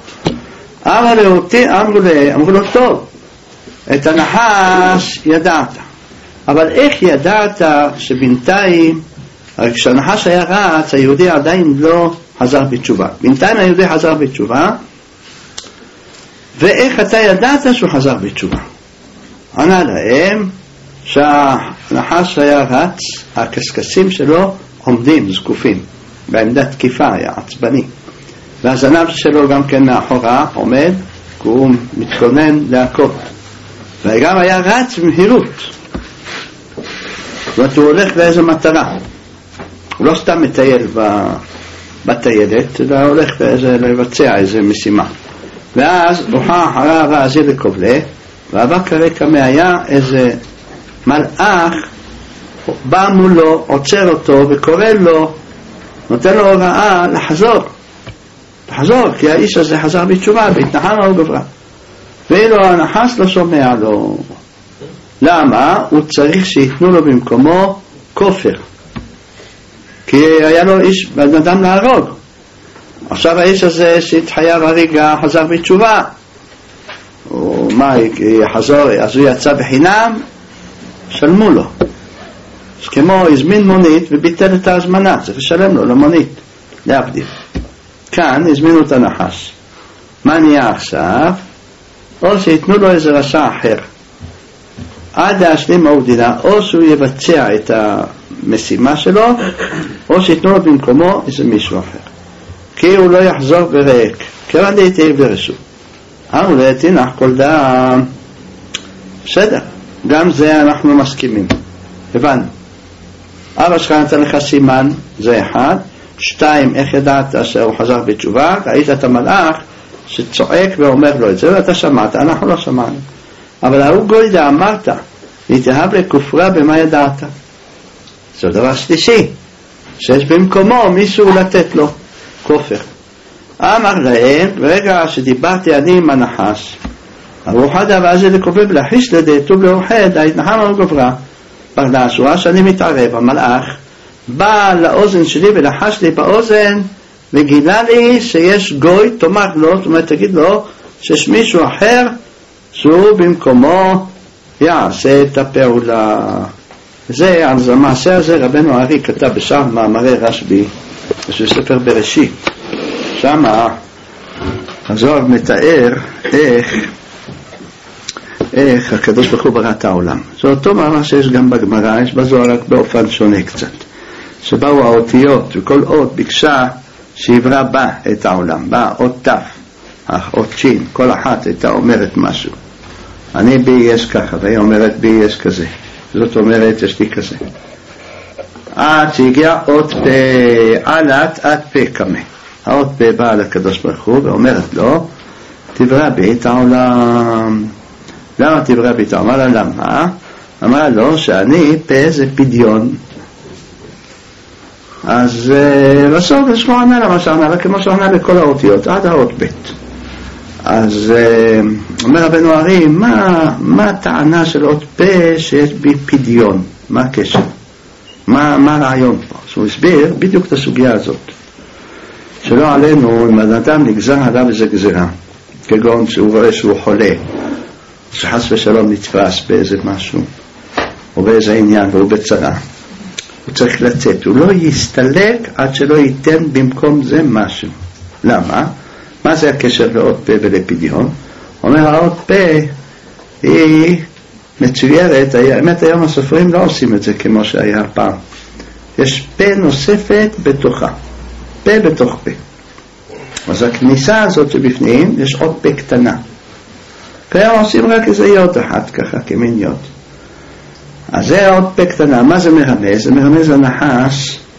אמרו לו, טוב, את הנחש ידעת. אבל איך ידעת שבינתיים, כשהנחש היה רץ, היהודי עדיין לא חזר בתשובה. בינתיים היהודי חזר בתשובה, ואיך אתה ידעת שהוא חזר בתשובה? ענה להם שהנחש היה רץ, הקסקסים שלו עומדים, זקופים, בעמדת תקיפה, היה עצבני. והזנב שלו גם כן מאחורה עומד, כי הוא מתכונן לעקוב. וגם היה רץ במהירות. זאת אומרת, הוא הולך לאיזו מטרה. הוא לא סתם מטייל בטיילת, אלא הולך לבצע איזו משימה. ואז הוכח אחריו האזיל לקובלה, ועבר כרקע היה איזה מלאך, בא מולו, עוצר אותו וקורא לו, נותן לו הוראה לחזור, כי האיש הזה חזר בתשובה, והתנחם על גברה. ואילו הנחש לא שומע לו. למה? הוא צריך שיתנו לו במקומו כופר. כי היה לו איש, בן אדם להרוג. עכשיו האיש הזה שהתחייב הרגע חזר בתשובה. מה, יחזור, אז הוא יצא בחינם, שלמו לו. אז כמו הזמין מונית וביטל את ההזמנה, צריך לשלם לו למונית, להבדיל. כאן הזמינו את הנחש. מה נהיה עכשיו? או שיתנו לו איזה רשע אחר. עד להשלים מעודינה, או שהוא יבצע את המשימה שלו, או שיתנו לו במקומו איזה מישהו אחר. כי הוא לא יחזור בריק. כיוון דהייתי ברשות. אמרו לו, תנח כל דם. בסדר, גם זה אנחנו מסכימים. הבנו. אבא שלך נתן לך סימן, זה אחד. 2, איך ידעת שהוא חזר בתשובה? ראית את המלאך שצועק ואומר לו את זה, ואתה שמעת, אנחנו לא שמענו. אבל ההוא גוידה אמרת, להתאהב לכופרה במה ידעת. זה דבר שלישי, שיש במקומו מישהו לתת לו כופר. אמר להם, ברגע שדיברתי אני עם הנחש, הרוחד הבאזי לקופר ולחיש לדעתו לאוחד, ההתנחם על גוברה. פרדש, הוא ראה שאני מתערב, המלאך, בא לאוזן שלי ולחש לי באוזן, וגילה לי שיש גוי, תאמר לו, זאת אומרת, תגיד לו, שיש מישהו אחר, שהוא במקומו יעשה את הפעולה. זה, על המעשה הזה, רבנו הארי כתב בשאר מאמרי רשב"י, בספר בראשית. שמה הזוהר מתאר איך הקדוש ברוך הוא ברא את העולם. זה אותו מאמר שיש גם בגמרא, יש בזוהר רק באופן שונה קצת. שבאו האותיות, וכל אות ביקשה שיברא בה את העולם. בא אות ת', אות שין, כל אחת הייתה אומרת משהו. אני בי יש ככה, והיא אומרת בי יש כזה. זאת אומרת, יש לי כזה. עד שהגיע אות פה, עלת עד פה קמה. האות פה באה לקדוש ברוך הוא ואומרת לו, תברא בי את העולם. למה תברא בי את העולם? אמר לה, למה? אמר לו שאני פה זה פדיון. אז בסוף יש כמו ענה למה שענה, וכמו שענה לכל האותיות, עד האות ב'. אז אומר רבנו הארי, מה הטענה של אות פה שיש בי פדיון? מה הקשר? מה הרעיון פה? אז הוא הסביר בדיוק את הסוגיה הזאת. שלא עלינו, אם אדם נגזר עליו איזה גזירה, כגון שהוא רואה שהוא חולה, שחס ושלום נתפס באיזה משהו, או באיזה עניין, והוא בצרה. הוא צריך לצאת, הוא לא יסתלק עד שלא ייתן במקום זה משהו. למה? מה זה הקשר לאות פה ולפדיון? אומר האות פה היא מצוירת, האמת היום הסופרים לא עושים את זה כמו שהיה פעם. יש פה נוספת בתוכה, פה בתוך פה. אז הכניסה הזאת שבפנים יש עוד פה קטנה. כיום עושים רק איזה יוד אחת ככה, כמין יוד. אז זה עוד פה קטנה. מה זה מרמז? זה מרמז הנחש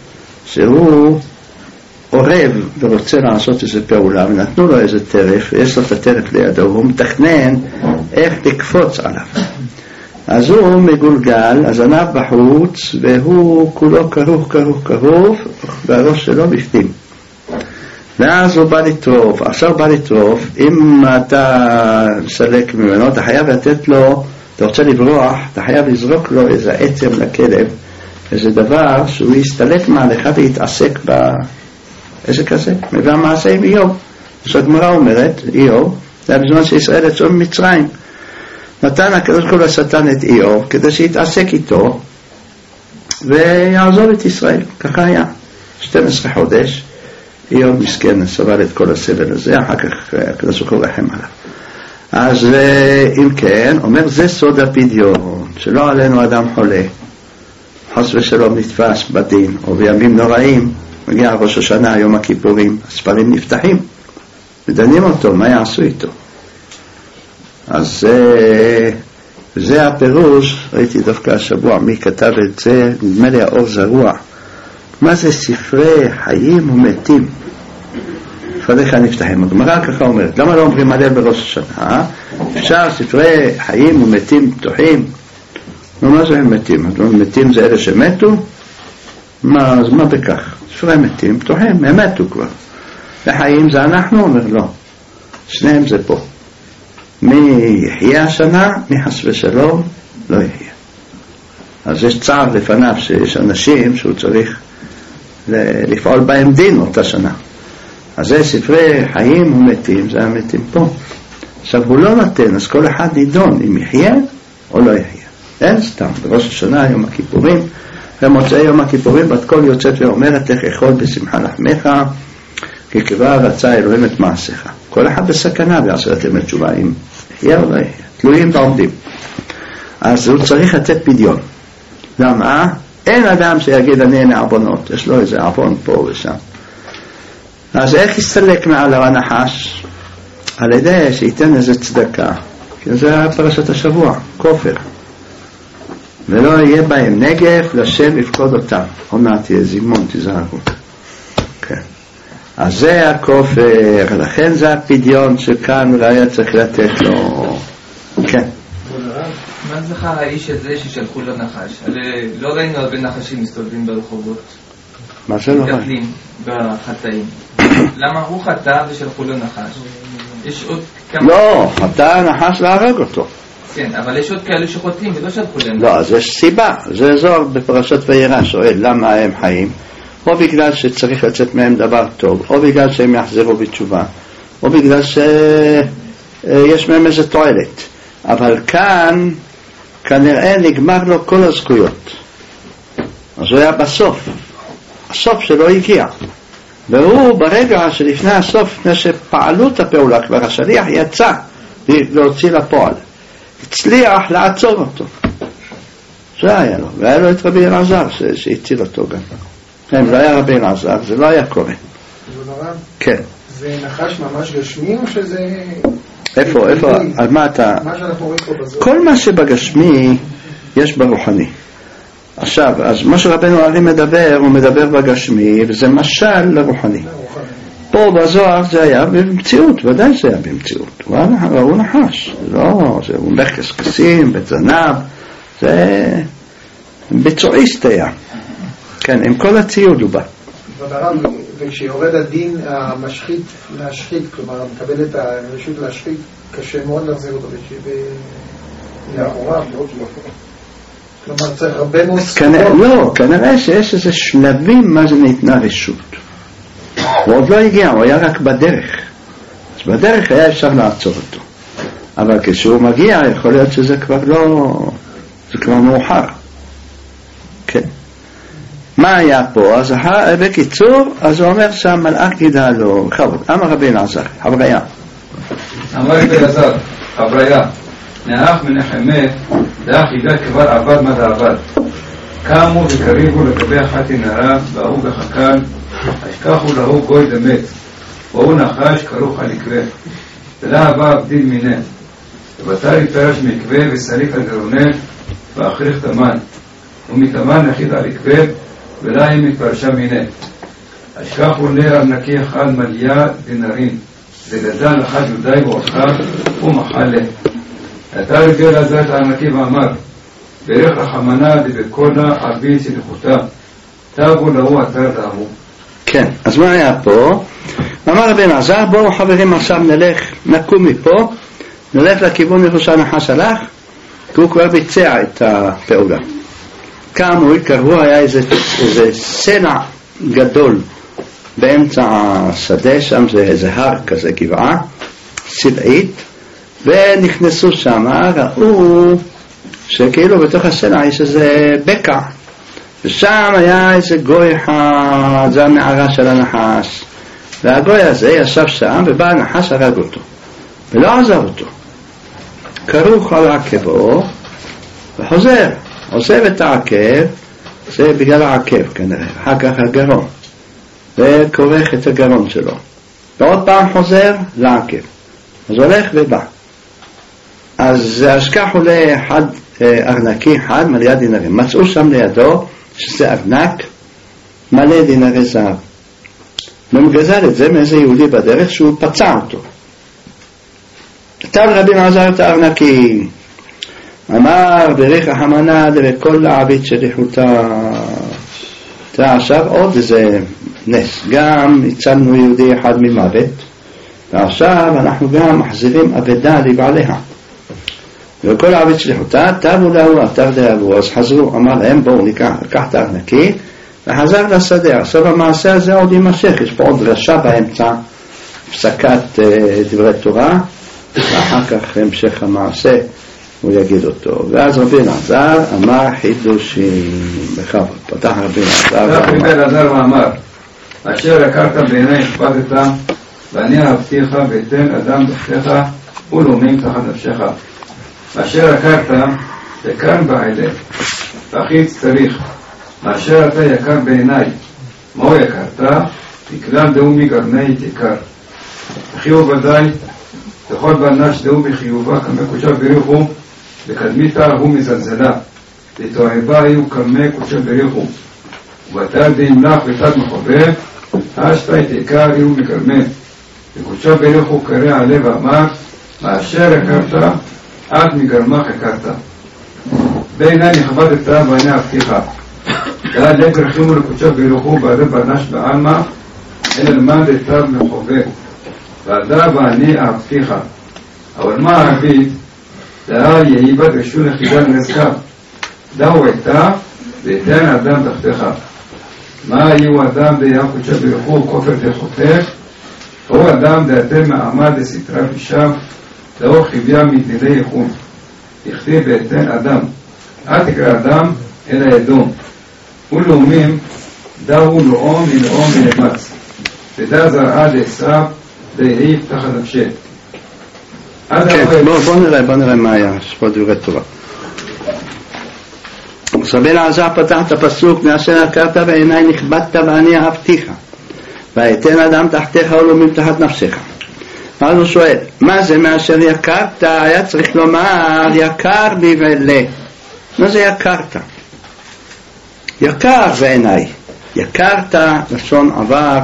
שהוא עורב ורוצה לעשות איזה פעולה, ונתנו לו איזה טרף, ויש לו את הטרף לידו, הוא מתכנן איך לקפוץ עליו. אז הוא מגולגל, הזנב בחוץ, והוא כולו כרוך, והראש שלו בפנים. ואז הוא בא לטרוף. עכשיו בא לטרוף, אם אתה מסלק ממנו, אתה חייב לתת לו, אתה רוצה לברוח, אתה חייב לזרוק לו איזה עצם לכלב, איזה דבר שהוא יסתלק מעליך ויתעסק איזה כזה, מביא המעשה עם איוב. אז הגמרא אומרת, איוב, זה היה בזמן שישראל יצאו ממצרים. נתן הקדוש כל השטן את איוב כדי שיתעסק איתו ויעזוב את ישראל. ככה היה 12 חודש איוב מסכן סבל את כל הסבל הזה, אחר כך הקדוש כל רחם עליו. אז אם כן, אומר זה סוד הפדיון, שלא עלינו אדם חולה חס ושלום נתפס בדין או בימים נוראים, מגיע ראש השנה, יום הכיפורים, הספרים נפתחים ודנים אותו, מה יעשו איתו? אז זה הפירוש, ראיתי דווקא השבוע מי כתב את זה, נדמה לי האור זרוע. מה זה ספרי חיים ומתים? ספריך נפתחים. הגמרא ככה אומרת, למה לא אומרים הלל בראש השנה? אפשר ספרי חיים ומתים פתוחים? מה זה הם מתים? מתים זה אלה שמתו? אז מה בכך? ספרי מתים פתוחים, הם מתו כבר. וחיים זה אנחנו? אומר לא. שניהם זה פה. מי יחיה השנה, מי חס ושלום לא יחיה. אז יש צער לפניו שיש אנשים שהוא צריך לפעול בהם דין אותה שנה. אז זה ספרי חיים ומתים, זה המתים פה. עכשיו הוא לא נותן, אז כל אחד נידון אם יחיה או לא יחיה. אין סתם, בראש השנה, יום הכיפורים, ומוצאי יום הכיפורים, בת קול יוצאת ואומרת איך יכול בשמחה לחמך, כי כבר רצה אלוהים את מעשיך. כל אחד בסכנה ויעשה להם תשובה אם יהיה או לא יהיה, תלויים ועומדים. אז הוא צריך לתת פדיון. למה? אין אדם שיגיד אני אין עוונות, יש לו איזה עוון פה ושם. אז איך יסתלק מעל הנחש? על ידי שייתן איזה צדקה, כי זה פרשת השבוע, כופר. ולא יהיה בהם נגף, לשם יפקוד אותם. עונת יהיה זימון, תיזהרו. כן. אז זה הכופר, לכן זה הפדיון שכאן היה צריך לתת לו. כן. מה זכה האיש הזה ששלחו לו נחש? לא ראינו הרבה נחשים מסתובבים ברחובות. מה זה לא ראינו? מתקלים בחטאים. למה הוא חטא ושלחו לו נחש? יש עוד כמה... לא, חטא נחש להרג אותו. כן, אבל יש עוד כאלה שחוטאים ולא שלחו להם. לא, אז יש סיבה. זה זוהר בפרשת וירא שואל למה הם חיים. או בגלל שצריך לצאת מהם דבר טוב, או בגלל שהם יחזרו בתשובה, או בגלל שיש מהם איזה תועלת. אבל כאן כנראה נגמר לו כל הזכויות. אז הוא היה בסוף. הסוף שלו הגיע. והוא ברגע שלפני הסוף, לפני שפעלו את הפעולה, כבר השליח יצא להוציא לפועל. הצליח לעצור אותו. זה היה לו. והיה לו את רבי אלעזר שהציל אותו גם. כן, זה היה רבי אלעזר, זה לא היה קורה. כן. זה נחש ממש גשמי או שזה... איפה? על מה אתה... מה שאנחנו רואים פה בזאת. כל מה שבגשמי יש ברוחני. עכשיו, אז מה שרבנו הרי מדבר, הוא מדבר בגשמי, וזה משל לרוחני. פה בזוהר זה היה במציאות, ודאי זה היה במציאות. הוא נחש. לא, זה הוא קשקשים, בזנב, זה ביצועיסט היה. כן, עם כל הציוד הוא בא. וכשיורד הדין המשחית להשחית, כלומר מקבל את הרשות להשחית, קשה מאוד להחזיר אותו לאחורה, כלומר צריך הרבה מאוד ספרות. לא, כנראה שיש איזה שלבים מה זה ניתנה רשות. הוא עוד לא הגיע, הוא היה רק בדרך. אז בדרך היה אפשר לעצור אותו. אבל כשהוא מגיע יכול להיות שזה כבר לא, זה כבר מאוחר. כן. מה היה פה? אז בקיצור, אז הוא אומר שהמלאך גידה לו, בכבוד, אמר רבי אלעזר, חבריה. אמר רבי אלעזר, חבריה, נערך מנחמת, דאח ידע כבר עבד מה זה עבד. קמו וקריבו לגבי אחת נערה, והוא בחכן, השכחו להו גוי דמת, והוא נחש כרוך על עקבה. תלה הבא עבדין מיניה. ובתר יפרש מקווה וסריק על גרונך, ואחריך תמן. ומתמן נחית על עקבה, ולא היא מתפרשה מיני. אשכח עולה ארנקי אחד מליה דינרים, וגדל אחד יהודי ואותך ומחלה. אתה רגיל לזה את הארנקי ואמר, ברך רחמנה דבקונה ערבי סליחותה, תבו להו אתר דאמו. כן, אז מה היה פה? אמר רבי אלעזר, בואו חברים עכשיו נקום מפה, נלך לכיוון איפה שהנחש הלך, כי הוא כבר ביצע את הפעולה. כאמור, קראו היה איזה סלע גדול באמצע השדה, שם זה איזה הר כזה, גבעה סלעית, ונכנסו שם, ראו שכאילו בתוך הסלע יש איזה בקע, ושם היה איזה גוי אחד, זה המערה של הנחש, והגוי הזה ישב שם ובא הנחש הרג אותו ולא עזב אותו. כרוך על עקבו וחוזר, עוזב את העקב, זה בגלל העקב כנראה, אחר כך הגרון, וכורך את הגרון שלו, ועוד פעם חוזר לעקב, אז הולך ובא. אז אשכח עולה אחד ארנקי אחד מלא דינרים, מצאו שם לידו שזה ארנק מלא דינרי זהב, והם גזל את זה מאיזה יהודי בדרך שהוא פצע אותו. כתב רבי אלעזר את הארנקי, אמר ברך רחמנה דבכל ערבי סליחותה. עכשיו עוד איזה נס, גם הצלנו יהודי אחד ממוות, ועכשיו אנחנו גם מחזירים אבדה לבעליה, וכל ערבי סליחותה תבו להו אתר דאבו. אז חזרו, אמר להם בואו ניקח את הארנקי, וחזר לשדה. עכשיו המעשה הזה עוד יימשך, יש פה עוד דרשה באמצע, הפסקת דברי תורה, ואחר כך המשך המעשה הוא יגיד אותו. ואז רבי אלעזר אמר חידושים, בכבוד, פתח רבי אלעזר ואמר, אשר הכרת בעיני הכבדת, ואני אהבתיך ואתן אדם תחתיך ולאומים תחת נפשך. אשר הכרת יקר בעיני, והכי צריך, מאשר אתה יקר בעיניי. מהו יקרת? תקלם דהו מגרמי תיקר. וחיוב ודאי, וכל בנש דהו בחיובה כמה קודשה בריחו, וקדמיתה הוא מזלזלה, ותועבה היו כמה קודשה בריחו, ובתל דהמלך ותד מחובב, השתי תיקר היו מגרמי, וקודשה בריחו קרא עליה ואמר, מאשר יקרת, עד מגרמך יקרת. בעיני נכבדת בעיני הבטיחה, ועד לב רחימו לקודשה בריחו בעד בנש בעלמה, אין אלמד את תב מחובב, ועדה ואני אהבתיך. אבל מה הערבית? דאה יהיבת רשון יחידה לנזכר, דאו הייתה ואתן אדם תחתיך. מה היו אדם דיה קודשה בריחו כופר תחותך? הוא אדם דאתם מעמד לסתרה בשם, דאו חיביה מתנידי יחון, יכתיב ואתן אדם, אל תקרא אדם אלא אדום, ולאומים דאו לאום מלאום מלמץ, ודא זרעה לעשו דהיב תחת נפשי. בוא נראה מה היה, שפה דברי תורה. רבי אלעזר פתח את הפסוק, מאשר הכרת בעיניי נכבדת ואני אהבתיך, ואתן אדם תחתיך ולאומים תחת נפשך. אז הוא שואל, מה זה מאשר יקרת? היה צריך לומר יקר בי ולה. מה זה יקרת? יקר בעיניי. יקרת לשון עבר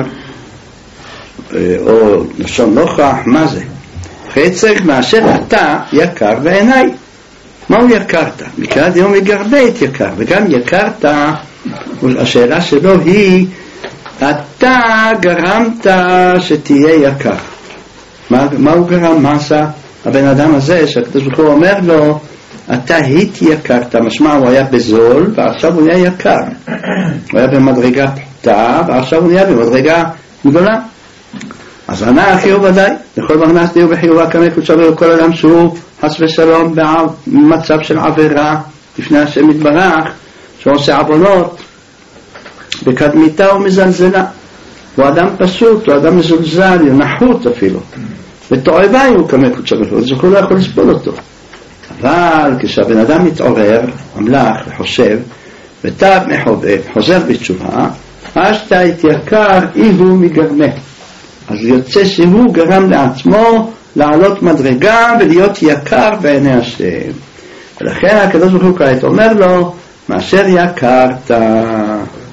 או לשון נוכח, מה זה? אחרי צריך מאשר אתה יקר בעיניי. מהו יקרת? מקרא דיום יגרבה את יקר, וגם יקרת, השאלה שלו היא אתה גרמת שתהיה יקר. מה הוא גרם? מה עשה הבן אדם הזה שהקדוש ברוך הוא אומר לו אתה התייקרת? משמע הוא היה בזול ועכשיו הוא נהיה יקר, הוא היה במדרגה פחותה ועכשיו הוא נהיה במדרגה גדולה. אז ענה החיוב ודאי, לכל מרנס דיו בחיובה כמה קודשה כל אדם שהוא חס ושלום במצב של עבירה לפני השם יתברך, שעושה עוונות, בקדמיתה ומזלזלה. הוא אדם פשוט, הוא אדם מזולזל, הוא נחות אפילו, ותועבה הוא כמה קודשה בחיובה, אז הוא לא יכול לסבול אותו. אבל כשהבן אדם מתעורר, המלך וחושב, ותב מחובב, חוזר בתשובה, אשתה התיקר איהו מגרמה. אז יוצא שהוא גרם לעצמו לעלות מדרגה ולהיות יקר בעיני השם. ולכן הקדוש ברוך הוא כעת אומר לו, מאשר יקרת.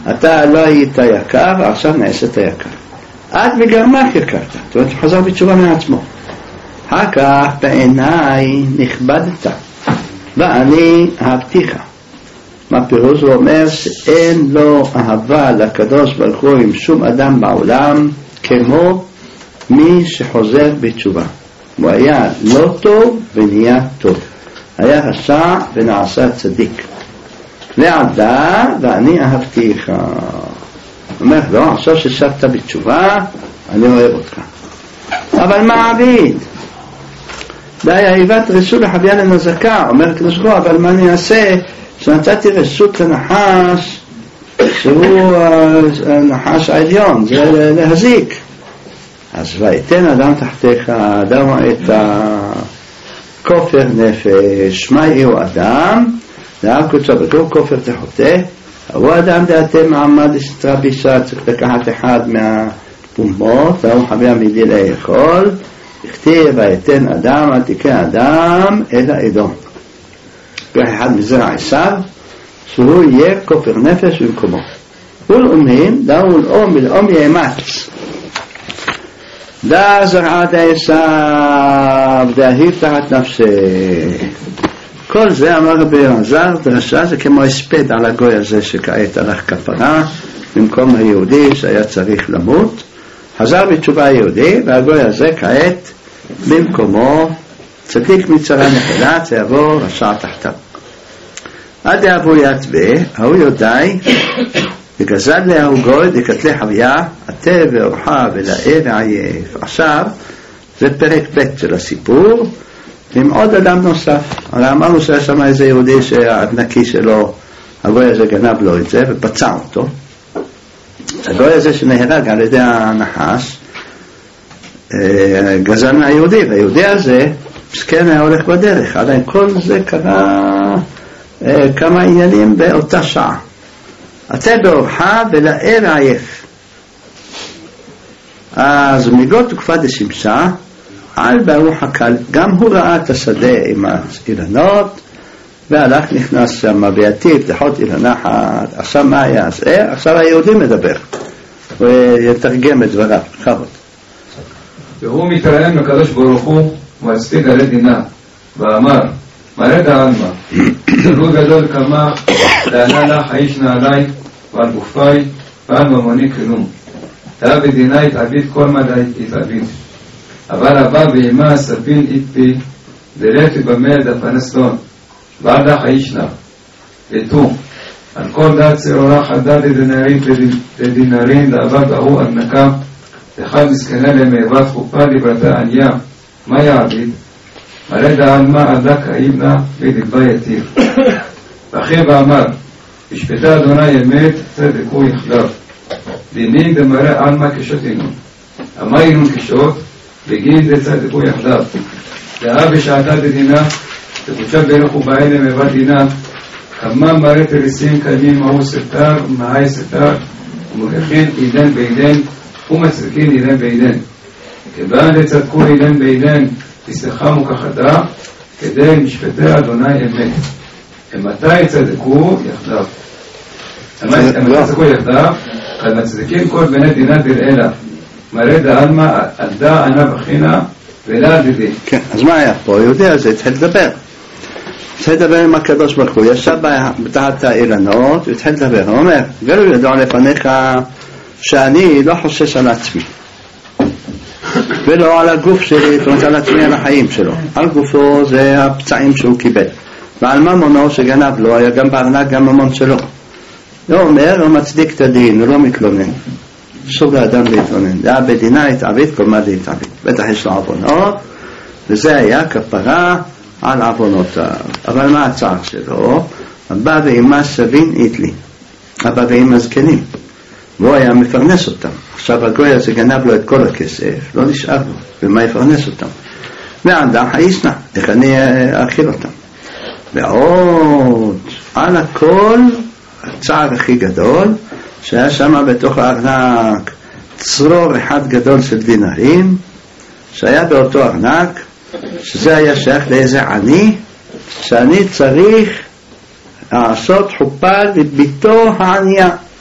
אתה לא היית יקר, עכשיו נעשית יקר. עד בגרמך יקרת, זאת אומרת, הוא חזר בתשובה מעצמו. אחר כך בעיניי נכבדת, ואני אהבתיך. מה פירוש? הוא אומר שאין לו אהבה לקדוש ברוך הוא עם שום אדם בעולם כמו מי שחוזר בתשובה. הוא היה לא טוב ונהיה טוב, היה רשע ונעשה צדיק. ועדה ואני אהבתיך. הוא אומר, לא, עכשיו ששבת בתשובה אני אוהב אותך. אבל מה עביד? די אהיבת רשות לחביה לנזקה. אומר הקדוש ברוך הוא, אבל מה אני אעשה שנתתי רשות לנחש שהוא הנחש העליון, זה להזיק. אז ויתן אדם תחתיך, אדם את הכופר נפש. מה יהיו אדם? דאב קוצו בגור כופר תחותה, הוא אדם דעתם מעמד לסתרה בישה, צריך לקחת אחד מהפומות, והוא חביה מידי לאכול, הכתיב ויתן אדם אל תקה אדם אלא אדום. אחד מזרע עשיו, שהוא יהיה כופר נפש במקומו. ולאומים, דאו לאום ולאום יאמץ. דא זרעה דעשיו, דאהיב תחת נפשי. כל זה אמר רבי אלעזר, דרשה זה כמו הספד על הגוי הזה שכעת הלך כפרה במקום היהודי שהיה צריך למות. חזר בתשובה היהודי, והגוי הזה כעת במקומו צדיק מצרה נחלה, יעבור רשע תחתיו. עד יעבור יצבה, ההוא יודעי, וגזל להוא גוי דקתלי חביה, עתה ואורחה ולאה ועייף. עכשיו זה פרק ב' של הסיפור, עם עוד אדם נוסף. הרי אמרנו שהיה שם איזה יהודי שהנקי שלו, הגוי הזה גנב לו את זה ופצע אותו. הגוי הזה שנהרג על ידי הנחש גזל מהיהודי, והיהודי הזה מסכן היה הולך בדרך. עדיין כל זה קרה כמה עניינים באותה שעה. עתה באורחה ולאה ועייף. אז מגות תקופה דשמשה על ברוך הקל, גם הוא ראה את השדה עם האילנות והלך נכנס שם ביתיב תחות אילנה אחת. עכשיו מה היה? עכשיו היהודי מדבר ויתרגם את דבריו בכבוד. והוא מתרעם לקדוש ברוך הוא והצדיק עלי דינה ואמר, מראה דעלמה, זלו גדול כמה דענה לך האיש נעלי ועל גופי ועל ממוני כלום. דעה בדינה התעביד כל מדי התעביד. אבל הבא ואימה ספין איתי דלתי במד הפנסלון ועד לך האיש נע ותו על כל דעת צעורה חדה לדינרים לעבד ההוא הנקה אחד מסכנה למעבד חופה לברתה עניה. מה יעביד? מראה דעלמה עדה כאיבנה ודלבה יתיר. ואחי ואמר, השפטה אדוני אמת צדקו יחדיו. דינין דמראה עלמה כשותינו. אמיינו כשות בגין דצדקו יחדיו. דעה בשעתה דדינה תקודשה ברך ובאלה מעבד דינה. כמה מראה תריסים קיימים מהו סתר ומהי סתר ומוכחין עידן בעידן ומצדקין עידן בעידן. כיוון דצדקו עידן בעידן תסתחמו כחדה כדי משפטי אדוני אמת. מתי צדקו יחדיו? מתי צדקו יחדיו? אז מצדקים כל בני דינה דלעילה. מראה דעלמה על דע ענה בחינה ולא דידי. כן, אז מה היה פה? היהודי הזה התחיל לדבר. התחיל לדבר עם הקדוש ברוך הוא. ישב בתחת האילנות והתחיל לדבר. הוא אומר, גלו ידוע לפניך שאני לא חושש על עצמי. ולא על הגוף שלי, זאת אומרת על עצמי, על החיים שלו. על גופו זה הפצעים שהוא קיבל. ועל ממונו שגנב לו, היה גם בארנק גם ממון שלו. הוא אומר, הוא מצדיק את הדין, הוא לא מתלונן. סוג האדם להתלונן. דעה בדינה התעביד, כל מה להתעביד. בטח יש לו עוונות, וזה היה כפרה על עוונותיו. אבל מה הצער שלו? אבא ואמא סבין איתלי. אבא ואמא זקנים. והוא היה מפרנס אותם. עכשיו הגוי הזה גנב לו את כל הכסף, לא נשאר לו. ומה יפרנס אותם? ועדה חייסנה, איך אני אאכיל אותם? ועוד, על הכל, הצער הכי גדול, שהיה שם בתוך הארנק צרור אחד גדול של דינרים, שהיה באותו ארנק, שזה היה שייך לאיזה עני, שאני צריך לעשות חופה לביתו הענייה.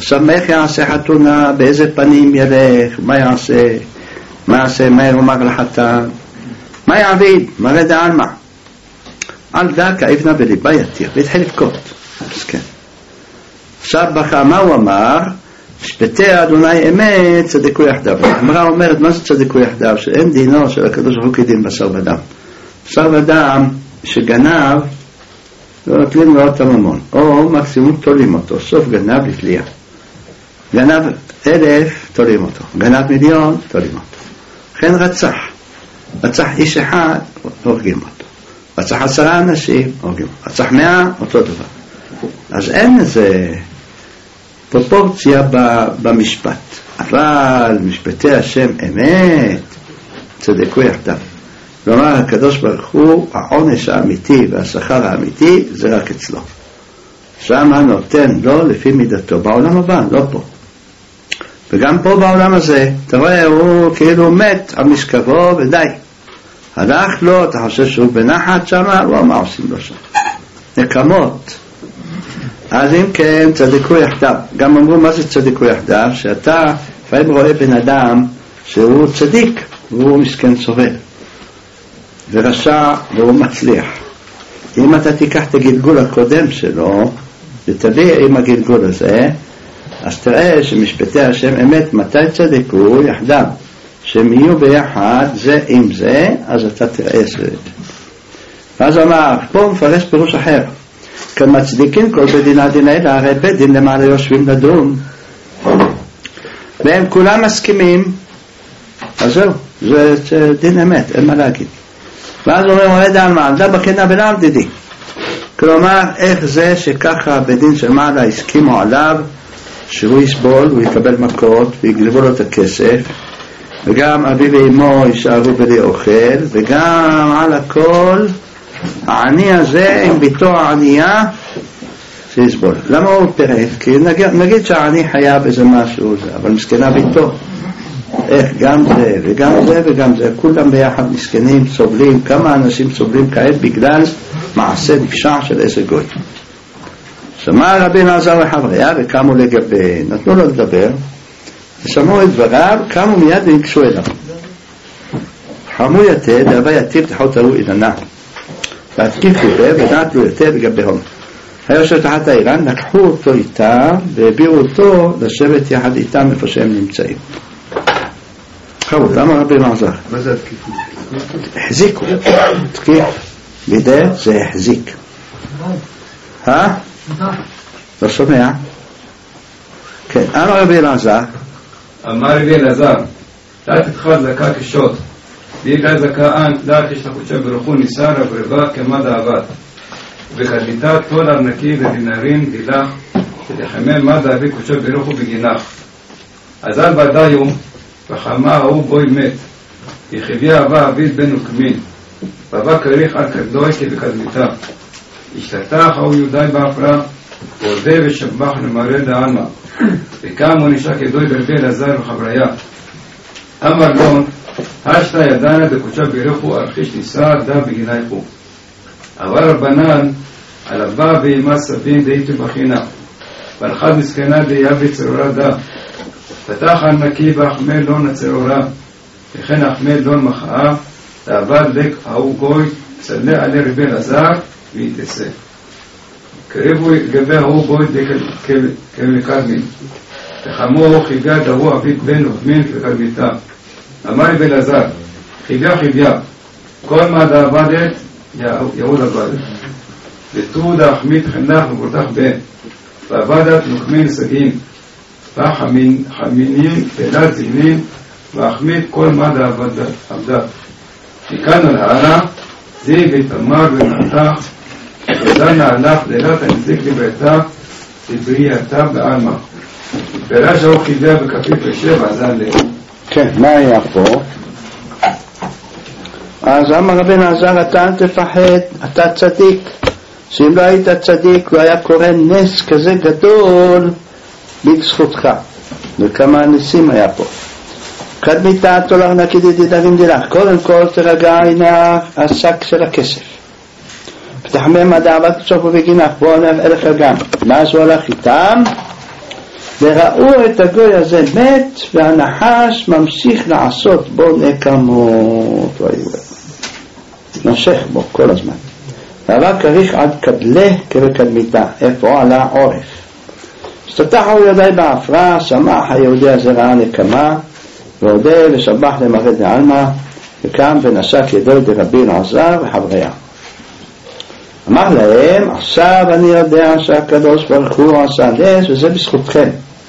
עכשיו, איך יעשה חתונה, באיזה פנים ילך, מה יעשה, מה יאמר לחתן, מה יעביד, מראה דעלמא. על דקה אבנה בליבה יתיר, והתחיל לבכות. אז כן. עכשיו בחר, מה הוא אמר? שפטי אדוני אמת צדקו יחדיו. האמרה אומרת, מה זה צדקו יחדיו? שאין דינו של הקדוש ברוך הוא כדין בשר ודם. בשר ודם שגנב, לא נוטלים לו את הממון, או מקסימום תולים אותו, סוף גנב לתלייה. גנב 1,000 תולים אותו, גנב 1,000,000 תולים אותו. לכן רצח איש אחד, הורגים אותו. רצח 10 אנשים, הורגים אותו. רצח 100, אותו דבר. אז אין איזה פרופורציה במשפט. אבל משפטי השם אמת צדקו יחדיו. כלומר, הקדוש ברוך הוא, העונש האמיתי והשכר האמיתי זה רק אצלו. שמה נותן לו לפי מידתו בעולם הבא, לא פה. וגם פה בעולם הזה, אתה רואה, הוא כאילו מת על משכבו ודי. הלך לו, אתה חושב שהוא בנחת שמה, לא, מה עושים לו שם? נקמות. אז אם כן, צדקו יחדיו. גם אמרו, מה זה צדקו יחדיו? שאתה לפעמים רואה בן אדם שהוא צדיק, והוא מסכן סובל. ורשע, והוא מצליח. אם אתה תיקח את הגלגול הקודם שלו, ותביא עם הגלגול הזה, אז תראה שמשפטי השם אמת, מתי צדקו יחדיו? שהם יהיו ביחד, זה עם זה, אז אתה תראה זה. ואז אמר, פה מפרש פירוש אחר. כמצדיקים כל בדינה דינה, אלא הרי בית דין למעלה יושבים לדון. והם כולם מסכימים, אז זהו, זה דין אמת, אין מה להגיד. ואז הוא אומר, ידע על מה, עמדה בחינה בלעם דידי. כלומר, איך זה שככה בדין של מעלה הסכימו עליו, שהוא יסבול, הוא יקבל מכות, ויגלבו לו את הכסף, וגם אבי ואמו יישארו בלי אוכל, וגם על הכל, העני הזה עם ביתו הענייה, שיסבול. למה הוא פירט? כי נגיד שהעני חייב איזה משהו, אבל מסכנה ביתו. איך גם זה וגם זה וגם זה, כולם ביחד מסכנים, סובלים, כמה אנשים סובלים כעת בגלל מעשה נפשע של איזה גוי. שמע רבי אלעזר וחבריה וקמו לגבי, נתנו לו לדבר, ושמעו את דבריו, קמו מיד וניגשו אליו. חמו יתד, להווה יתיב תחות ההוא אילנה. והתקיפו בו ודעת לו יתד לגביהם. היושב תחת האירן, לקחו אותו איתם והביאו אותו לשבת יחד איתם איפה שהם נמצאים. למה רבי אלעזר? מה זה התקיפות? החזיקו. תקיף בידי זה החזיק. לא שומע? כן, אמר רבי אלעזר. אמר רבי אלעזר, לא תתחד זקה קשות, בגלל זקה אנט, לא כשתחודשה ברוכו ניסה רברבה כמד העבד. וכדליתה תול ארנקי ודינרים דילך, שתחמם מד האבי קודשה ברוכו בגינך. אז על בדיו, וחמה ההוא בוי מת, יחביה אהבה אביד בן וקמין, ואהבה קריך על קדוי כבקדמיתה. השתתח ההוא יודעי באפרה, ועודה ושבח למראה דעלמא, וקמו נשא כדוי ברבי אלעזר וחבריה. אמר לון, השתה ידענה דקודשה ברוכו ארכיש ניסה דה בגינייכו. אבל רבנן, על הבא ואימה סבין דהיתו בחינה, והלכת מסכנה דהיה בצרורה דה. פתח ענקי ואחמד לון הצרורה, וכן אחמד לון מחאה, ועבד לק ההוא גוי, צלה עלי רבי אלעזר, ויתעשה. קריבו גבי ההוא גוי כמקדמין, וחמו ההוא חיגה דהו אבית בן וקמין כקדמיתה. אמר רבי אלעזר, חיגה, כל מה דעבדת, יהוד עבדת. ותו דאחמית חנך ובורתך בן, ועבדת נוקמין סגין, וחמינים תלת זגנין, ואחמית כל מד עבדה. מכאן על הערה, זי ותמר ומתח, ודנה הלך לילת הנזיק לביתה, לבריאתה בעלמא. פירש ההוא חידיה בקפיטל 7, זן לב. כן, מה היה פה? אז אמר רבי אלעזר, אתה אל תפחד, אתה צדיק. שאם לא היית צדיק, לא היה קורה נס כזה גדול בזכותך. וכמה ניסים היה פה. קדמיתה תולך נקיד ידידרים דילך. קודם כל תרגע עינה השק של הכסף. פתחמם הדאבת צופו וגינך. בואו נראה לך גם. מה הוא הלך איתם? וראו את הגוי הזה מת, והנחש ממשיך לעשות בו נקמות. נושך בו כל הזמן. ועבר כריך עד כדלה כבקדמיתה, איפה עלה עורף. הסתתחו ידי בעפרה, שמח היהודי הזה ראה נקמה, והודה ושבח למראה דעלמא, וקם ונשק ידו דרבי אלעזר וחבריה. אמר להם, עכשיו אני יודע שהקדוש ברוך הוא עשה נס, וזה בזכותכם.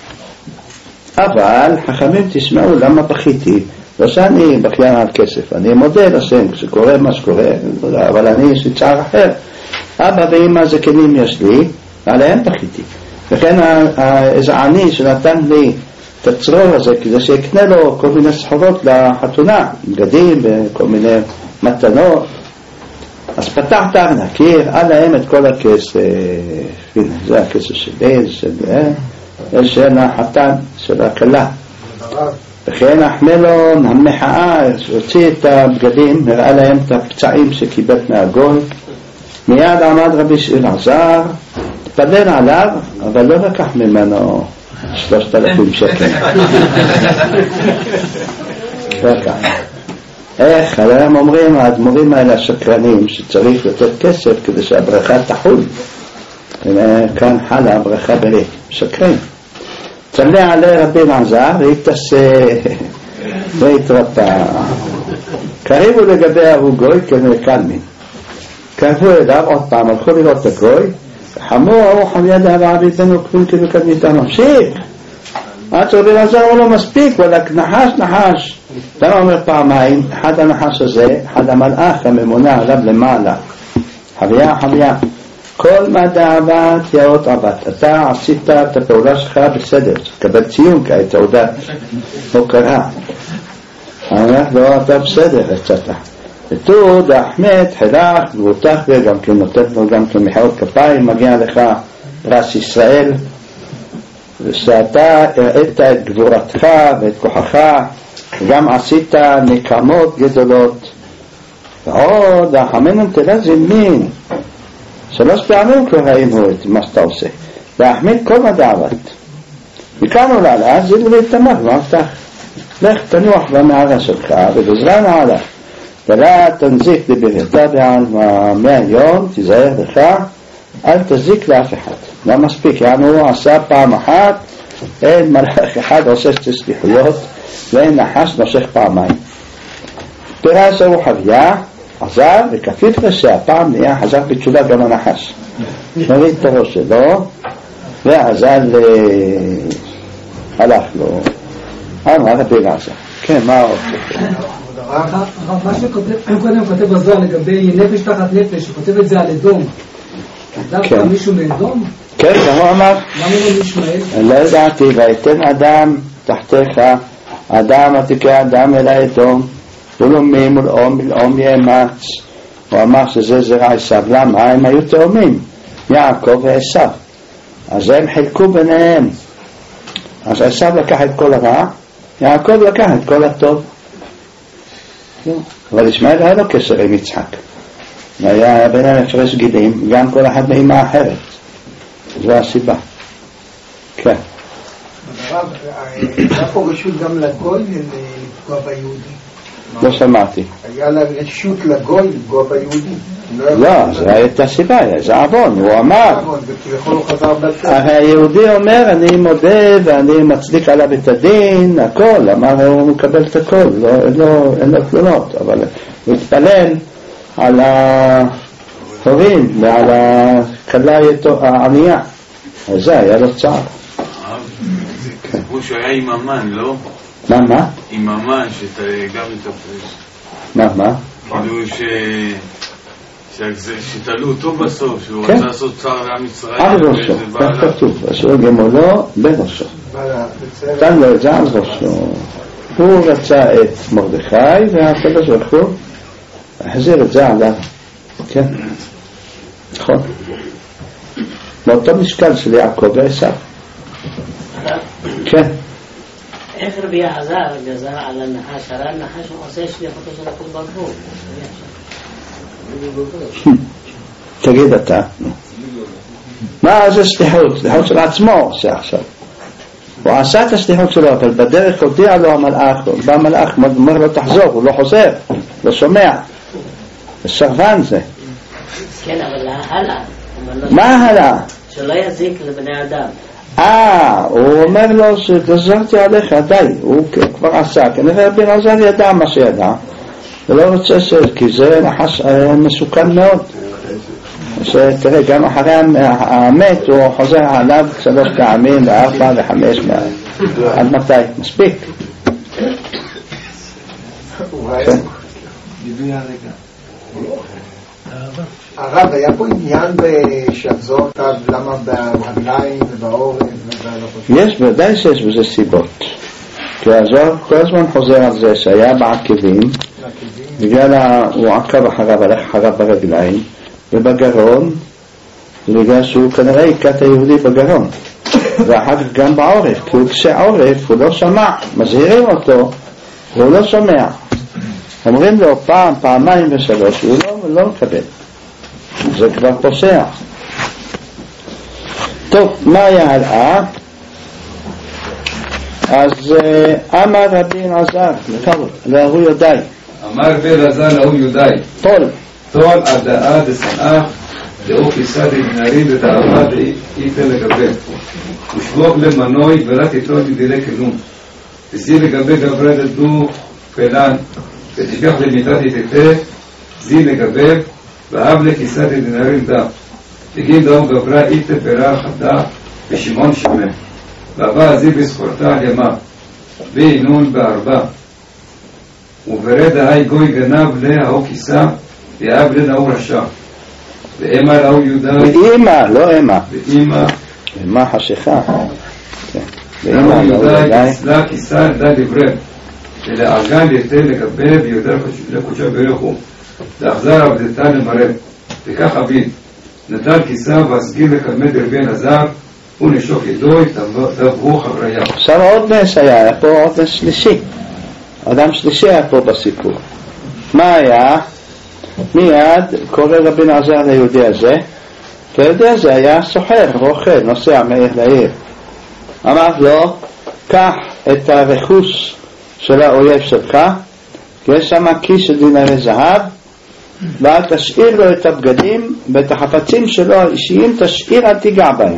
אבל חכמים תשמעו למה בכיתי, לא שאני בכיין על כסף, אני מודה לשם כשקורה מה שקורה, אבל אני יש לי צער אחר. אבא ואמא זקנים יש לי, עליהם בכיתי. וכן איזה עני שנתן לי את הצרור הזה כדי שיקנה לו כל מיני סחורות לחתונה, בגדים וכל מיני מתנות. אז פתח את הארנק, הראה להם את כל הכסף. הנה, זה הכסף שלי, זה של החתן, של הכלה. וכן החמלון, המחאה, הוציא את הבגדים, הראה להם את הפצעים שקיבל מהגוי. מיד עמד רבי אלעזר, התפלל עליו, אבל לא לקח ממנו 3,000 שקל. לקח. איך? הרי הם אומרים, האדמו"רים האלה השקרנים, שצריך לתת כסף כדי שהברכה תחול. כאן חלה הברכה ברית, שקרים. צלע עלי רבי אלעזר והתרפא. קריבו לגבי הרוגוי כנקלמין. קרבו אליו עוד פעם, הלכו לראות את הגוי, חמור ארוך על יד הרבי בנו כלום כבקדמיתה ממשיך. עד שרבי אלעזר הוא לא מספיק, ולק נחש. למה אומר פעמיים? אחד הנחש הזה, אחד המלאך הממונה עליו למעלה. חוויה. כל מה דאבת יאות עבת. אתה עשית את הפעולה שלך בסדר, תקבל ציון כי היית עודת הוקרה. אמר לו, אתה בסדר, יצאת. ותו דאחמד חילך והותח וגם כן נותן לו גם כן מחיאות כפיים, מגיע לך פרס ישראל, ושאתה הראית את גבורתך ואת כוחך, וגם עשית נקמות גדולות. ועוד החמנם תראה זמין 3 פעמים כבר ראינו את מה שאתה עושה. להחמיד כל מדעבת. מכאן עולה לה, זיל ולהתמך, ואמרת, לך תנוח במערה שלך, ובזרה נעלה. ולה תנזיק לבריתה בעלמה 100 יום, תיזהר לך, אל תזיק לאף אחד. לא מספיק, הוא עשה פעם אחת, אין מלאך אחד עושה 2 סליחויות, ואין נחש נושך פעמיים. פירש הוא חוויה, עזב וכפיף שהפעם נהיה חזר בתשובה גם הנחש. נוריד את הראש שלו, ועזל הלך לו. אמר רבי אלעזר. כן, מה עוד? מה שקודם כותב בזוהר לגבי נפש תחת נפש, הוא כותב את זה על אדום. דווקא מישהו מאדום? כן, הוא אמר. מה אומר ישמעאל? לא ידעתי, ויתן אדם תחתיך, אדם עתיקי אדם אל האדום, ולאומים ולאום יאמץ. הוא אמר שזה זרע עשיו. למה? הם היו תאומים, יעקב ועשיו. אז הם חילקו ביניהם. אז עשיו לקח את כל הרע, יעקב לקח את כל הטוב. אבל ישמעאל היה לו קשר עם יצחק, והיה ביניהם הפרש גילים, גם כל אחד באמא אחרת. זו הסיבה. כן. היה פה רשות גם לגוי לפגוע ביהודי? לא שמעתי. היה לה רשות לגוי לפגוע ביהודי? לא, זה הייתה סיבה, זה עוון, הוא אמר. הרי היהודי אומר, אני מודה ואני מצדיק עליו את הדין, הכל, אמר הוא מקבל את הכל, אין לו תלונות, אבל הוא התפלל על ההורים ועל הכלה הענייה, אז זה היה לו צער. זה כמו שהיה עם אמן, לא? מה? עם אמן שגם התפרש. מה? כאילו שתלו אותו בסוף, שהוא רצה לעשות צער לעם ישראל. על ראשו, כך כתוב, אשר גמולו בראשו. תן לו את זה על ראשו. הוא רצה את מרדכי, והקדוש ברוך הוא החזיר את זה עליו. כן, נכון. באותו משקל של יעקב ועשיו. כן. איך רבי אלעזר גזר על הנחש? הרי הנחש הוא עושה שליחותו של הקדוש ברוך הוא. תגיד אתה, מה זה שליחות? שליחות של עצמו עושה עכשיו. הוא עשה את השליחות שלו, אבל בדרך הודיע לו המלאך, בא המלאך, אומר לו תחזור, הוא לא חוזר, לא שומע, זה סרבן זה. כן, אבל הלאה. מה הלאה? שלא יזיק לבני אדם. הוא אומר לו שגזרתי עליך, די, הוא כבר עשה, כנראה רבי אלעזר ידע מה שידע, ולא רוצה כי זה נחש מסוכן מאוד. שתראה, גם אחרי האמת הוא חוזר עליו 3 פעמים ו4 ו5 עד מתי? מספיק. הרב, היה פה עניין שיחזור אותה למה ברגליים ובעורף? יש, ודאי שיש בזה סיבות. כי הזוהר כל הזמן חוזר על זה שהיה בעקבים, בגלל הוא עקב אחריו, הלך אחריו ברגליים ובגרון, בגלל שהוא כנראה היכה את היהודי בגרון, ואחר כך גם בעורף, כי הוא כשעורף הוא לא שמע, מזהירים אותו והוא לא שומע, אומרים לו פעם, פעמיים ו3, הוא לא מקבל, זה כבר פוסע. טוב, מה היה הלאה? אז אמר רבי אלעזר להוא יודעי, אמר רבי אלעזר להוא יודעי, טול עדאה דשנאה דאו כיסא דנהרים ודאבה דאיתה לגבי ושבוך למנוי ורק יתלו מדילי כלום וזי לגבי גברה דדו פלן ותשביח למידת יתתה זי לגבי ואהב לכיסא דנהרים דה תגיד דאו גברה איתה פרה חדה ושמעון שמה ואבא זי בסחורתה על ימה ואינון בארבע וברד ההי גוי גנב להוא כיסא ואהב לנאו רשע ואמא לאו יודעי ואמא, לא אמא אמא חשיכה לאו יודעי כסלה כיסא דה לברד ולאגן יתה לגבי ויודע לקודשה ברחו לאחזר עבדתה למראה וכך אביד נטל כיסא והסגיר לקדמת רבי אלעזר ונשוק ידוי דברו חבריה. עכשיו עוד נס היה פה עוד נס שלישי, אדם שלישי היה פה בסיפור. מה היה? מיד קורא רבי אלעזר ליהודי הזה, והיהודי הזה היה סוחר, רוכל, נוסע מעיר לעיר. אמר לו, קח את הרכוש של האויב שלך, יש שם כיס של דינרי זהב, ואל תשאיר לו את הבגדים ואת החפצים שלו האישיים, תשאיר, אל תיגע בהם,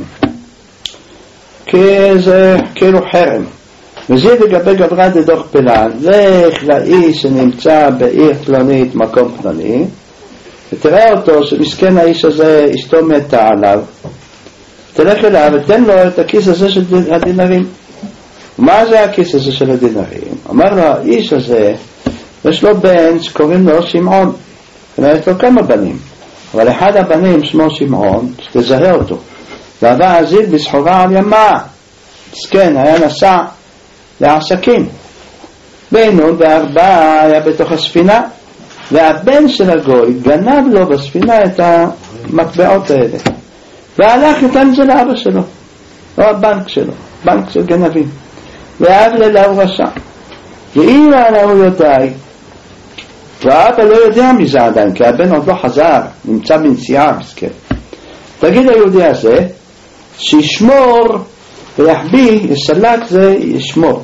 כי זה כאילו חרם. וזה לגבי גברה דדוך פלן, לך לאיש שנמצא בעיר פלונית, מקום פלוני, ותראה אותו שמסכן האיש הזה, אשתו מתה עליו, תלך אליו ותן לו את הכיס הזה של הדינרים. מה זה הכיס הזה של הדינרים? אמר לו, האיש הזה יש לו בן שקוראים לו שמעון, יש לו כמה בנים, אבל אחד הבנים שמו שמעון, תזהה אותו, ועבר הזיל בסחורה על ימה, מסכן, היה נסע לעסקים. בינון וארבע היה בתוך הספינה, והבן של הגוי גנב לו בספינה את המטבעות האלה, והלך נתן את זה לאבא שלו, או הבנק שלו, בנק של גנבים, ואב ללאו רשע. ואמא לאו יודעי, והאבא לא יודע מזה עדיין, כי הבן עוד לא חזר, נמצא בנסיעה מסכן. תגיד היהודי הזה שישמור ויחביא, יסלק זה ישמור,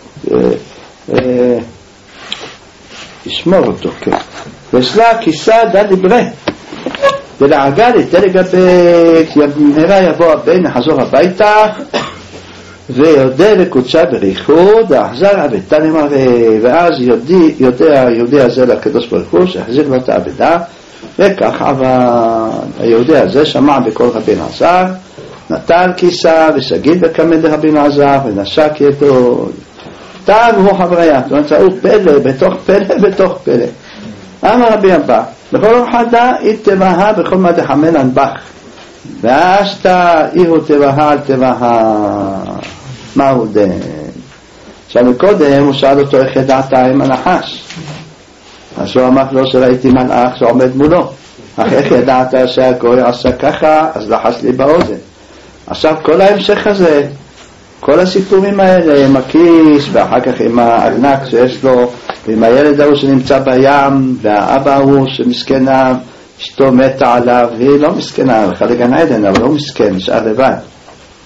ישמור אותו, כן. ויסלק כיסא דה לברה ולעגל יתה לגבי, מהרה יבוא הבן לחזור הביתה ויודה לקודשה בריחוד החזר עבדה למראה, ואז יודע היהודי הזה לקדוש ברוך הוא שהחזיר לו את העבדה, וכך היהודי הזה שמע בכל רבי אלעזר, נטל כיסא וסגיד בקמד רבי אלעזר ונשק ידו, תב הוא חבריה, זאת אומרת הוא פלא בתוך פלא בתוך פלא. אמר רבי אבא בכל אוחדה יתבהה בכל מה דחמנן בך ואשתה איהו תבהה על תבהה. מהו דן? עכשיו מקודם הוא שאל אותו איך ידעת עם הנחש, אז הוא אמר לו שראיתי מלאך שעומד מולו. איך ידעת שהגוי עשה ככה? אז לחש לי באוזן. עכשיו כל ההמשך הזה, כל הסיפורים האלה עם הכיס ואחר כך עם הארנק שיש לו ועם הילד ההוא שנמצא בים והאבא ההוא שמסכנה אשתו מתה עליו, והיא לא מסכנה, הלכה לגן עדן אבל לא מסכן, נשאר לבד.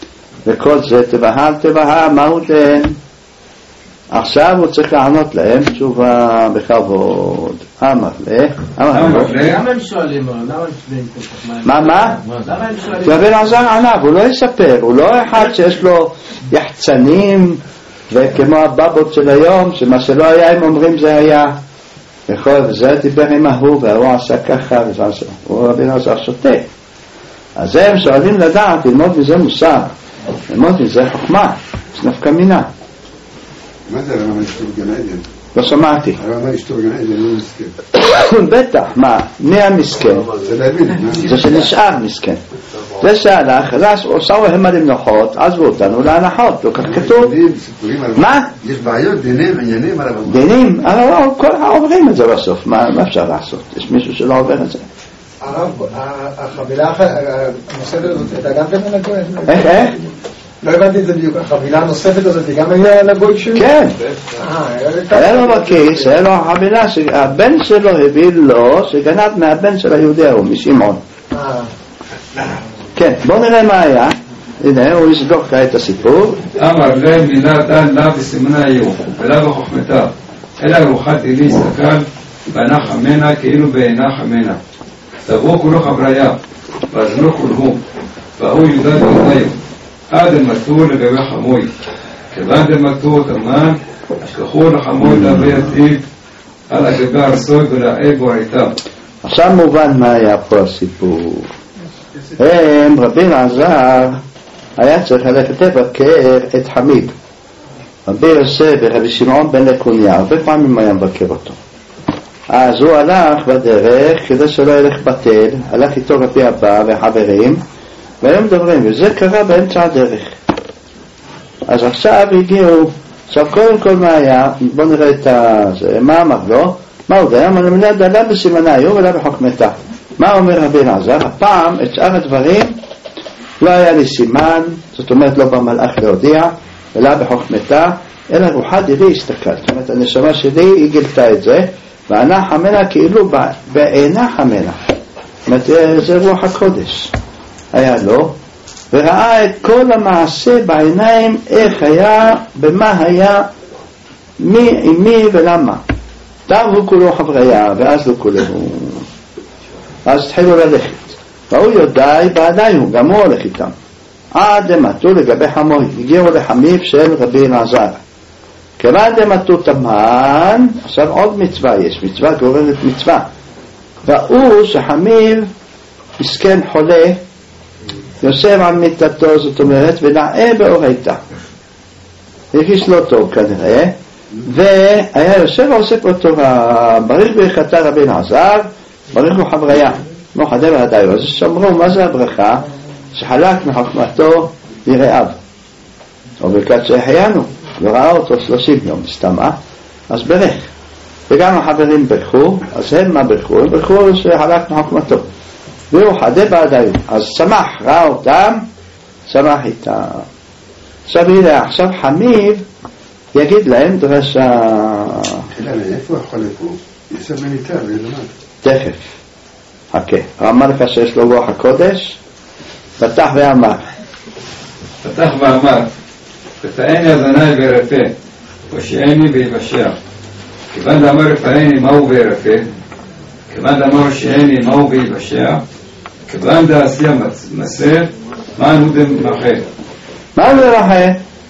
וכל זה תבהל, מה הוא דן? עכשיו הוא צריך לענות להם תשובה בכבוד. אמר לה. למה הם שואלים? מה? למה הם שואלים? רבי אלעזר ענה, הוא לא יספר, הוא לא אחד שיש לו יחצנים וכמו הבבות של היום, שמה שלא היה הם אומרים זה היה. וזה דיבר עם ההוא והוא עשה ככה הוא רבי אלעזר שותה. אז הם שואלים לדעת, ללמוד מזה מוסר, ללמוד מזה חוכמה, זה נפקא מינה. מה זה הרמה אשתו בגן עדן? לא שמעתי. הרמה אשתו בגן עדן לא מסכן. בטח, מה? מי המסכן? זה שנשאר מסכן. זה שהלך, הוא עושה להם על המנוחות, עזבו אותנו להנחות, לא כך כתוב. מה? יש בעיות, דינים, עניינים על הרמה. דינים? אבל כל העוברים את זה בסוף, מה אפשר לעשות? יש מישהו שלא עובר את זה. הרב, החבילה הנוספת הזאת, אתה גם כן לגוי? איך? לא הבנתי את זה בדיוק, החבילה הנוספת הזאת היא גם היה לגוי שלי? כן. היה לו בכיס, היה לו החבילה שהבן שלו הביא לו, שגנב מהבן של היהודי ההוא, משמעון. כן, בוא נראה מה היה. הנה, הוא יסגור כעת את הסיפור. אמר להם מילה דן לה בסימנה היו, ולא בחוכמתה, אלא רוחת אלי הסתכל, בנה חמנה כאילו בעינה חמנה. תבוא כולו חבריה, ואזנו כולהו, והוא יהודה דעותיו. עד המתור לגבי חמוי. כיוון דמתור תמן, השכחו לחמוי להביא עתיד, על הגבי הרסוי ולאגו הייתה. עכשיו מובן מה היה פה הסיפור. רבי אלעזר היה צריך ללכת לבקר את חמיד. רבי יוסף ורבי שמעון בן לקוניה, הרבה פעמים היה מבקר אותו. אז הוא הלך בדרך כדי שלא ילך בטל, הלך איתו רבי אבא וחברים, והיום מדברים, וזה קרה באמצע הדרך. אז עכשיו הגיעו, עכשיו קודם כל מה היה, בוא נראה את זה, מה אמר לו? מה הוא דעה? אמר למילה דלה בסימנה היו ולא בחוכמתה. מה אומר רבי אלעזר? הפעם את שאר הדברים לא היה לי סימן, זאת אומרת לא במלאך להודיע, ולא בחוכמתה, אלא רוחה דירי הסתכל. זאת אומרת הנשמה שלי היא גילתה את זה, וענה חמנה כאילו בעינה חמנה. זאת אומרת זה רוח הקודש. היה לו, וראה את כל המעשה בעיניים, איך היה, במה היה, מי ולמה. תארו כולו חבריה, ואז לא כולו. אז התחילו ללכת. והוא יודעי בעדיי הוא, גם הוא הולך איתם. עד דמתו לגבי חמוי, הגיעו לחמיב של רבי אלעזר. כיוון דמתו תמן, עכשיו עוד מצווה יש, מצווה גוררת מצווה. והוא שחמיב מסכן חולה, יושב על מיטתו, זאת אומרת, ונעה באורייתא. הרגיש לא טוב כנראה, והיה יושב ועושה פה תורה, בריך ברכתה רבי אלעזר, בריך לו חבריה, לא חדר עדיין, אז שאמרו, מה זה הברכה? שחלק מחוכמתו לרעיו, או ברכת שהחיינו, וראה אותו 30 יום, סתמה, אז ברך. וגם החברים ברכו, אז הם מה ברכו? הם ברכו שחלק מחוכמתו. והוא חדה בעדיין, אז שמח, ראה אותם, שמח איתם. עכשיו הנה, עכשיו חמיב יגיד להם דרשה. איפה החולה פה? יסב מניתה, ולמד. תכף, חכה. אמר לך שיש לו רוח הקודש, פתח ואמר. פתח ואמר, פתעני אדוני וירפא, ושעני ויבשע. כיוון דאמר רפאני מהו וירפא, כיוון דאמר שעני מהו ויבשע, כיוון דעשיה מסר, מה נו דמחה? מה זה רחה?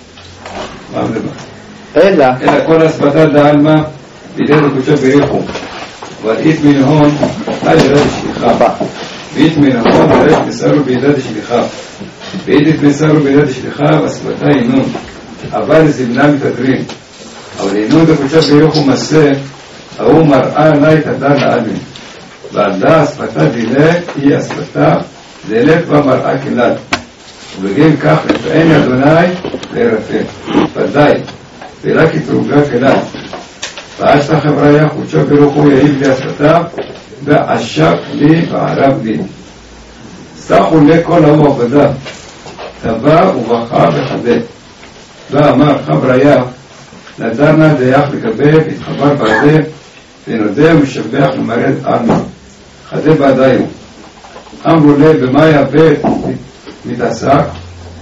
מה זה דמחה? אלא כל הספתה דעלמה בידי דקושו בריחו, אבל אית מנהון אל ירד שליחה, ואית מנהון ירד מסרו בידי שליחה, ואית מסרו בידי שליחה והספתה אינון, אבל זמנה מתדרים, אבל אינון דקושו בריחו מסר, ההוא מראה לה את הדל לאדמין, ועדה הספתה דילק היא הספתה דילק במראה כלל, ובגין כך לפעני אדוני להירפא, ודאי ורק יתרוגה כלל, ואז תחבריה חודשו ברוחו יעיב לי הספתה, ועשק לי וערב לי. סחו לי כל ההוא עבודה, טבע ובכה וחדה. ואמר חבריה, נדרנה דייך לגבי, והתחבר בעדה, ונודה ומשבח למרד עמי. חדה בעדיו. אמרו לי, במה יבא מתעסק?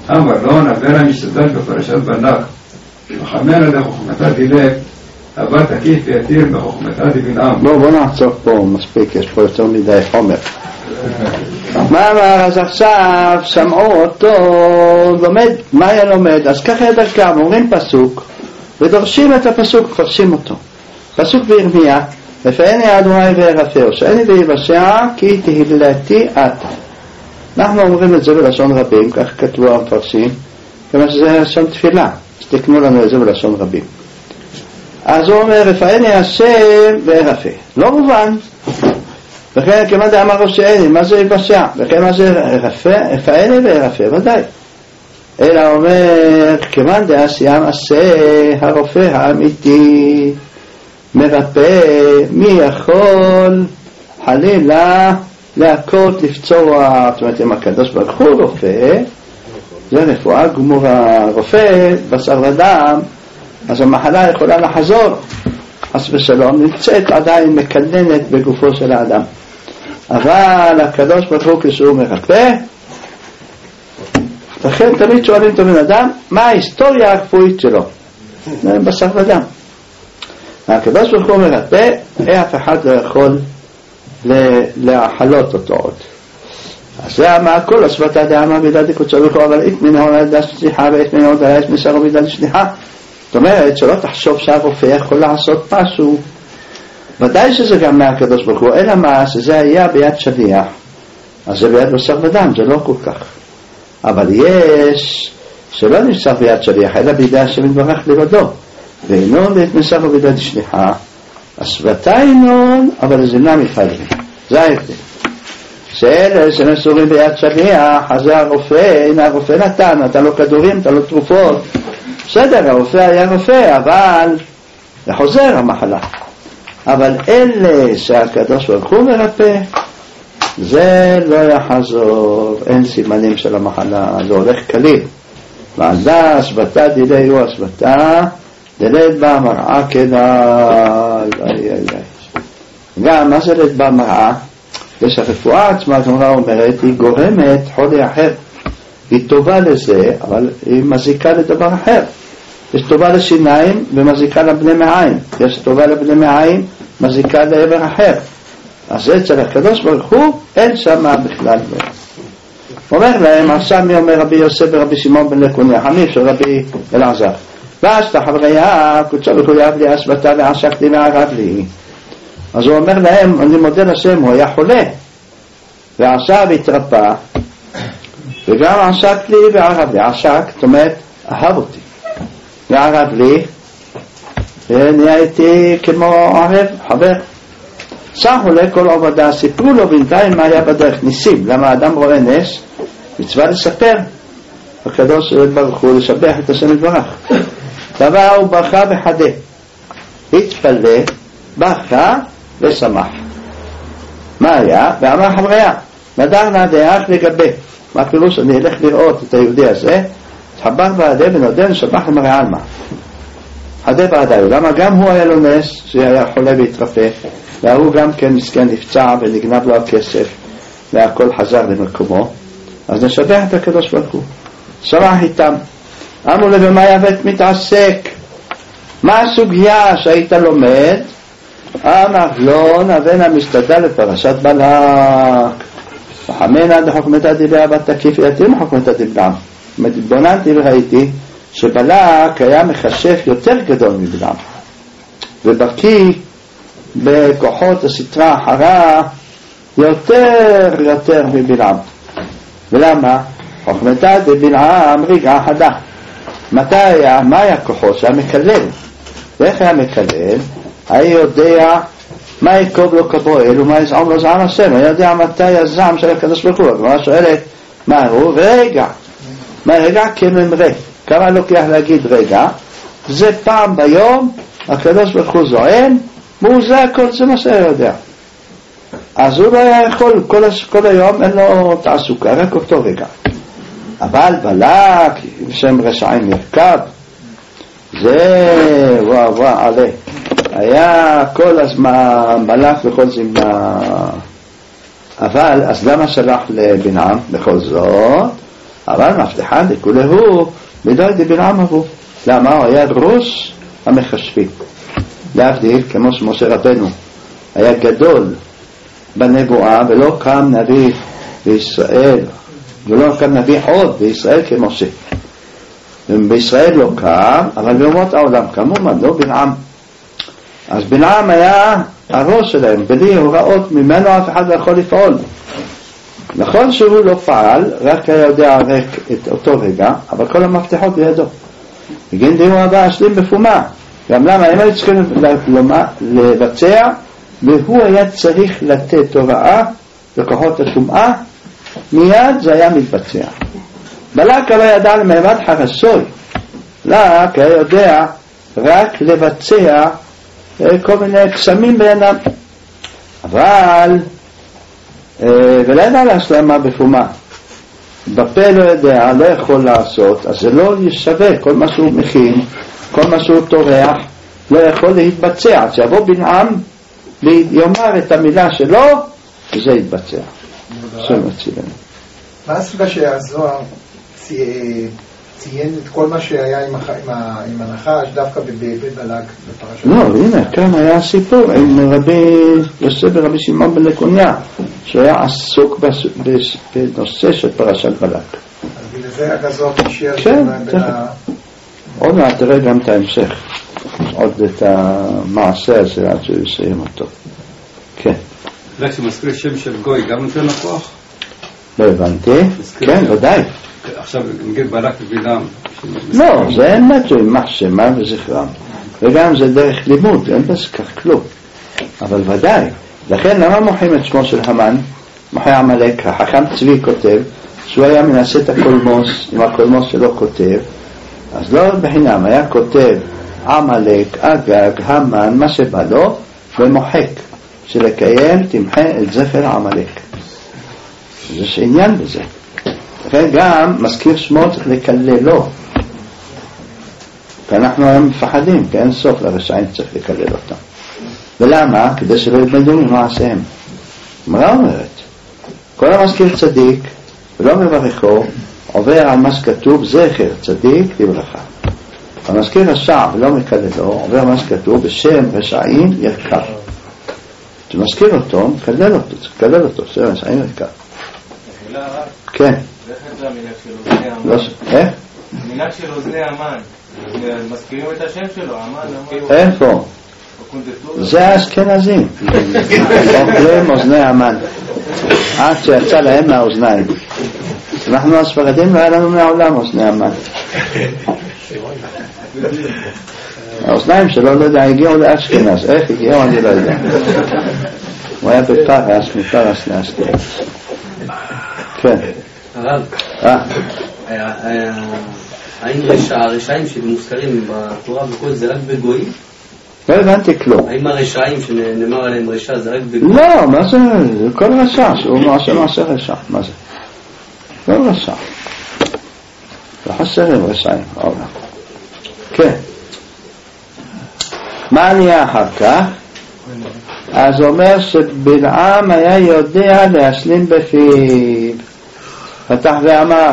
אמר לו נברה משתתף בפרשת בלק וחמנה לחוכמתה דילק אבל תקיף ויתיר בחוכמתה דבלעם. בוא נעצור פה, מספיק, יש פה יותר מדי חומר. מה אמר? אז עכשיו שמעו אותו לומד, מה היה לומד? אז ככה דרכם, אומרים פסוק ודורשים את הפסוק, מפרשים אותו. פסוק בירמיה, לפעני אדוני וירפאו, שאין לי ויבשע כי תהילתי אתה. אנחנו אומרים את זה בלשון רבים, כך כתבו המפרשים, כמה שזה לשון תפילה, אז תקנו לנו את זה בלשון רבים. אז הוא אומר, רפאני השם וירפא. לא מובן. וכן כמה דאמר שאיני, מה זה יבשע? וכן מה זה רפאני וירפא, ודאי. אלא אומר, כמה דאסיים עשה הרופא האמיתי מרפא, מי יכול חלילה להכות, לפצוע, זאת אומרת, אם הקדוש ברוך הוא רופא, זה רפואה גמורה, רופא, בשר ודם, אז המחלה יכולה לחזור, חס ושלום, נמצאת עדיין מקננת בגופו של האדם. אבל הקדוש ברוך הוא כשהוא מרפא, לכן תמיד שואלים את הבן אדם, מה ההיסטוריה הרפואית שלו? זה בשר ודם. הקדוש ברוך הוא מרפא, אף אחד לא יכול להחלות אותו עוד. אז זה אמר כל השבטה דאמר בידד קודשו ברוך הוא, אבל עת מן העולה ידע שליחה ועת מן העולה יש מסרו בידד שליחה. זאת אומרת שלא תחשוב שהרופא יכול לעשות משהו, ודאי שזה גם מהקדוש ברוך הוא, אלא מה שזה היה ביד שליח, אז זה ביד בשר ודם, זה לא כל כך. אבל יש שלא נמצא ביד שליח אלא בידי השם יתברך לבדו, ואינו בעת מסרו בידד שליחה, השבטה אינון, אבל זה אינם מפעלים. זה ההבדל. שאלה שמסורים ביד שליח, אז זה הרופא, הנה הרופא נתן לו כדורים, נתן לו תרופות. בסדר, הרופא היה רופא, אבל זה חוזר המחלה. אבל אלה שהקדוש ברוך הוא מרפא, זה לא יחזור, אין סימנים של המחלה, זה הולך קליל. ועדה, השבטה דילי הוא השבטה, דלת בה מראה כדאי, גם מה זה דלת בה מראה? זה שהרפואה עצמה, הגמרא אומרת, היא גורמת חולי אחר. היא טובה לזה, אבל היא מזיקה לדבר אחר. יש טובה לשיניים ומזיקה לבני מעיים. יש טובה לבני מעיים, מזיקה לעבר אחר. אז זה אצל הקדוש ברוך הוא, אין שמה בכלל. אומר להם, עכשיו מי אומר רבי יוסף ורבי שמעון בן לקוניה, חמיף של רבי אלעזר. ואשתה חבריה, קודשו ברוך הוא יאהב לי השבטה ועשק לי וערב לי. אז הוא אומר להם, אני מודה לשם, הוא היה חולה, ועכשיו התרפא, וגם עשק לי וערב לי. עשק, זאת אומרת, אהב אותי. וערב לי, ונהייתי כמו ערב, חבר. סחו לכל עובדה, סיפרו לו בינתיים מה היה בדרך, ניסים. למה האדם רואה נס, מצווה לספר. הקדוש ברוך הוא לשבח את השם יתברך. דבר הוא בכה וחדה. התפלא, בכה ושמח. מה היה? ואמר חבריה, נדר נדח לגבי. מה פירוש? אני אלך לראות את היהודי הזה, התחבר בעדה ונודה ושבח למראה עלמא. חדה בעדה, למה גם הוא היה לו נס, שהיה חולה והתרפא, והוא גם כן מסכן נפצע ונגנב לו הכסף, והכל חזר למקומו. אז נשבח את הקדוש ברוך הוא. שמח איתם. אמרו לו במה יבט מתעסק? מה הסוגיה שהיית לומד? אמר לא נבנה מסתדה לפרשת בלק. וחמנה דחוכמתה דילה בת תקיף יתיר מחוכמתה דבלעם. התבוננתי וראיתי שבלק היה מחשב יותר גדול מבלעם, ובקיא בכוחות הסתרה אחרה יותר מבלעם. ולמה? חוכמתה דבלעם רגע חדה. מתי היה? מה היה כוחו? שהיה מקלל. ואיך היה מקלל? היה יודע מה יקוב לו כבועל ומה יזעם לו זעם השם. היה יודע מתי הזעם של הקדוש ברוך הוא. הגמרא שואלת מה הוא? רגע. מה רגע? כממרא. כמה לוקח להגיד רגע? זה פעם ביום הקדוש ברוך הוא זועם, זה הכל, זה מה שהוא יודע. אז הוא לא היה יכול, כל היום אין לו תעסוקה, רק אותו רגע. אבל בלק, בשם רשעים ירכב, זה וואו עלה. היה כל הזמן בלק וכל זמנה. אבל אז למה שלח לבלעם בכל זאת? אבל מבטחה לכולהו בדוי דבלעם הוא. למה? הוא היה ראש המחשבים. להבדיל, כמו שמשה רבנו היה גדול בנבואה, ולא קם נביא בישראל, ולא קם נביא עוד בישראל כמשה. בישראל לא קם, אבל באומות העולם קמו, לא בלעם. אז בלעם היה הראש שלהם, בלי הוראות ממנו אף אחד לא יכול לפעול. נכון שהוא לא פעל, רק היה יודע רק את אותו רגע, אבל כל המפתחות בידו. בגין דיום הבא השלים בפומה. גם למה הם היו צריכים לבצע, והוא היה צריך לתת הוראה לכוחות הטומאה, מיד זה היה מתבצע. בלק לא ידע למעמד חרסוי, לק היה יודע רק לבצע כל מיני קסמים בעינם, אבל ולא ידע להשלמה בפומה. בפה לא יודע, לא יכול לעשות, אז זה לא ישווה. כל מה שהוא מכין, כל מה שהוא טורח, לא יכול להתבצע. אז יבוא בלעם ויאמר את המילה שלו, וזה יתבצע. מה הסיבה שהזוהר ציין את כל מה שהיה עם הנחש דווקא בבלק בפרשת? לא, הנה, כאן היה סיפור עם רבי יוסף ורבי שמעון בן לקוניה, שהיה עסוק בנושא של פרשת בלק. אז בגלל זה הזוהר תשאר כן, עוד מעט תראה גם את ההמשך, עוד את המעשה הזה עד שהוא יסיים אותו. כן. רק שמזכיר שם של גוי גם נותן לכוח? לא הבנתי. כן, ודאי. עכשיו נגיד בלק ובלעם. לא, זה אמת עם מחשמה וזכרם, וגם זה דרך לימוד, אין בזה כך כלום, אבל ודאי. לכן למה מוחים את שמו של המן? מוחי עמלק. החכם צבי כותב שהוא היה מנסה את הקולמוס, אם הקולמוס שלו כותב, אז לא בחינם היה כותב עמלק, אגג, המן, מה שבא לו, ומוחק שלקיים תמחה את זכר עמלק. יש עניין בזה. לכן גם מזכיר שמו צריך לקללו, כי אנחנו היום מפחדים, כי אין סוף לרשעים צריך לקלל אותם. ולמה? כדי שלא יתבדו ממעשיהם. מה אומרת? כל המזכיר צדיק ולא מברכו עובר על מה שכתוב זכר צדיק לברכה. המזכיר רשע ולא מקללו עובר על מה שכתוב בשם רשעים ירכב. כשמזכיר אותו מקלל אותו, תקלל אותו, שם רשעים ירכב. כן. זה המנהג של אוזני המן. איך? המנהג של אוזני המן. מזכירים את השם שלו, המן. איפה? זה האשכנזים. אוכלים אוזני המן. עד שיצא להם מהאוזניים. אנחנו הספרדים לא היה לנו מהעולם אוזני המן. האוזניים שלו לא יודע, הגיעו לאשכנז. איך הגיעו אני לא יודע. הוא היה בפרס, מפרס לאשכנז. כן. הרב, האם הרשעים שמוזכרים בתורה וכל זה רק בגויים? לא הבנתי כלום. האם הרשעים שנאמר עליהם רשע זה רק בגויים? לא, מה זה? זה כל רשע, שהוא מעשה רשע. מה זה? כל רשע. לא חסרים רשעים בעולם. כן. מה נהיה אחר כך? אז אומר שבלעם היה יודע להשלים בפיו. פתח ואמר,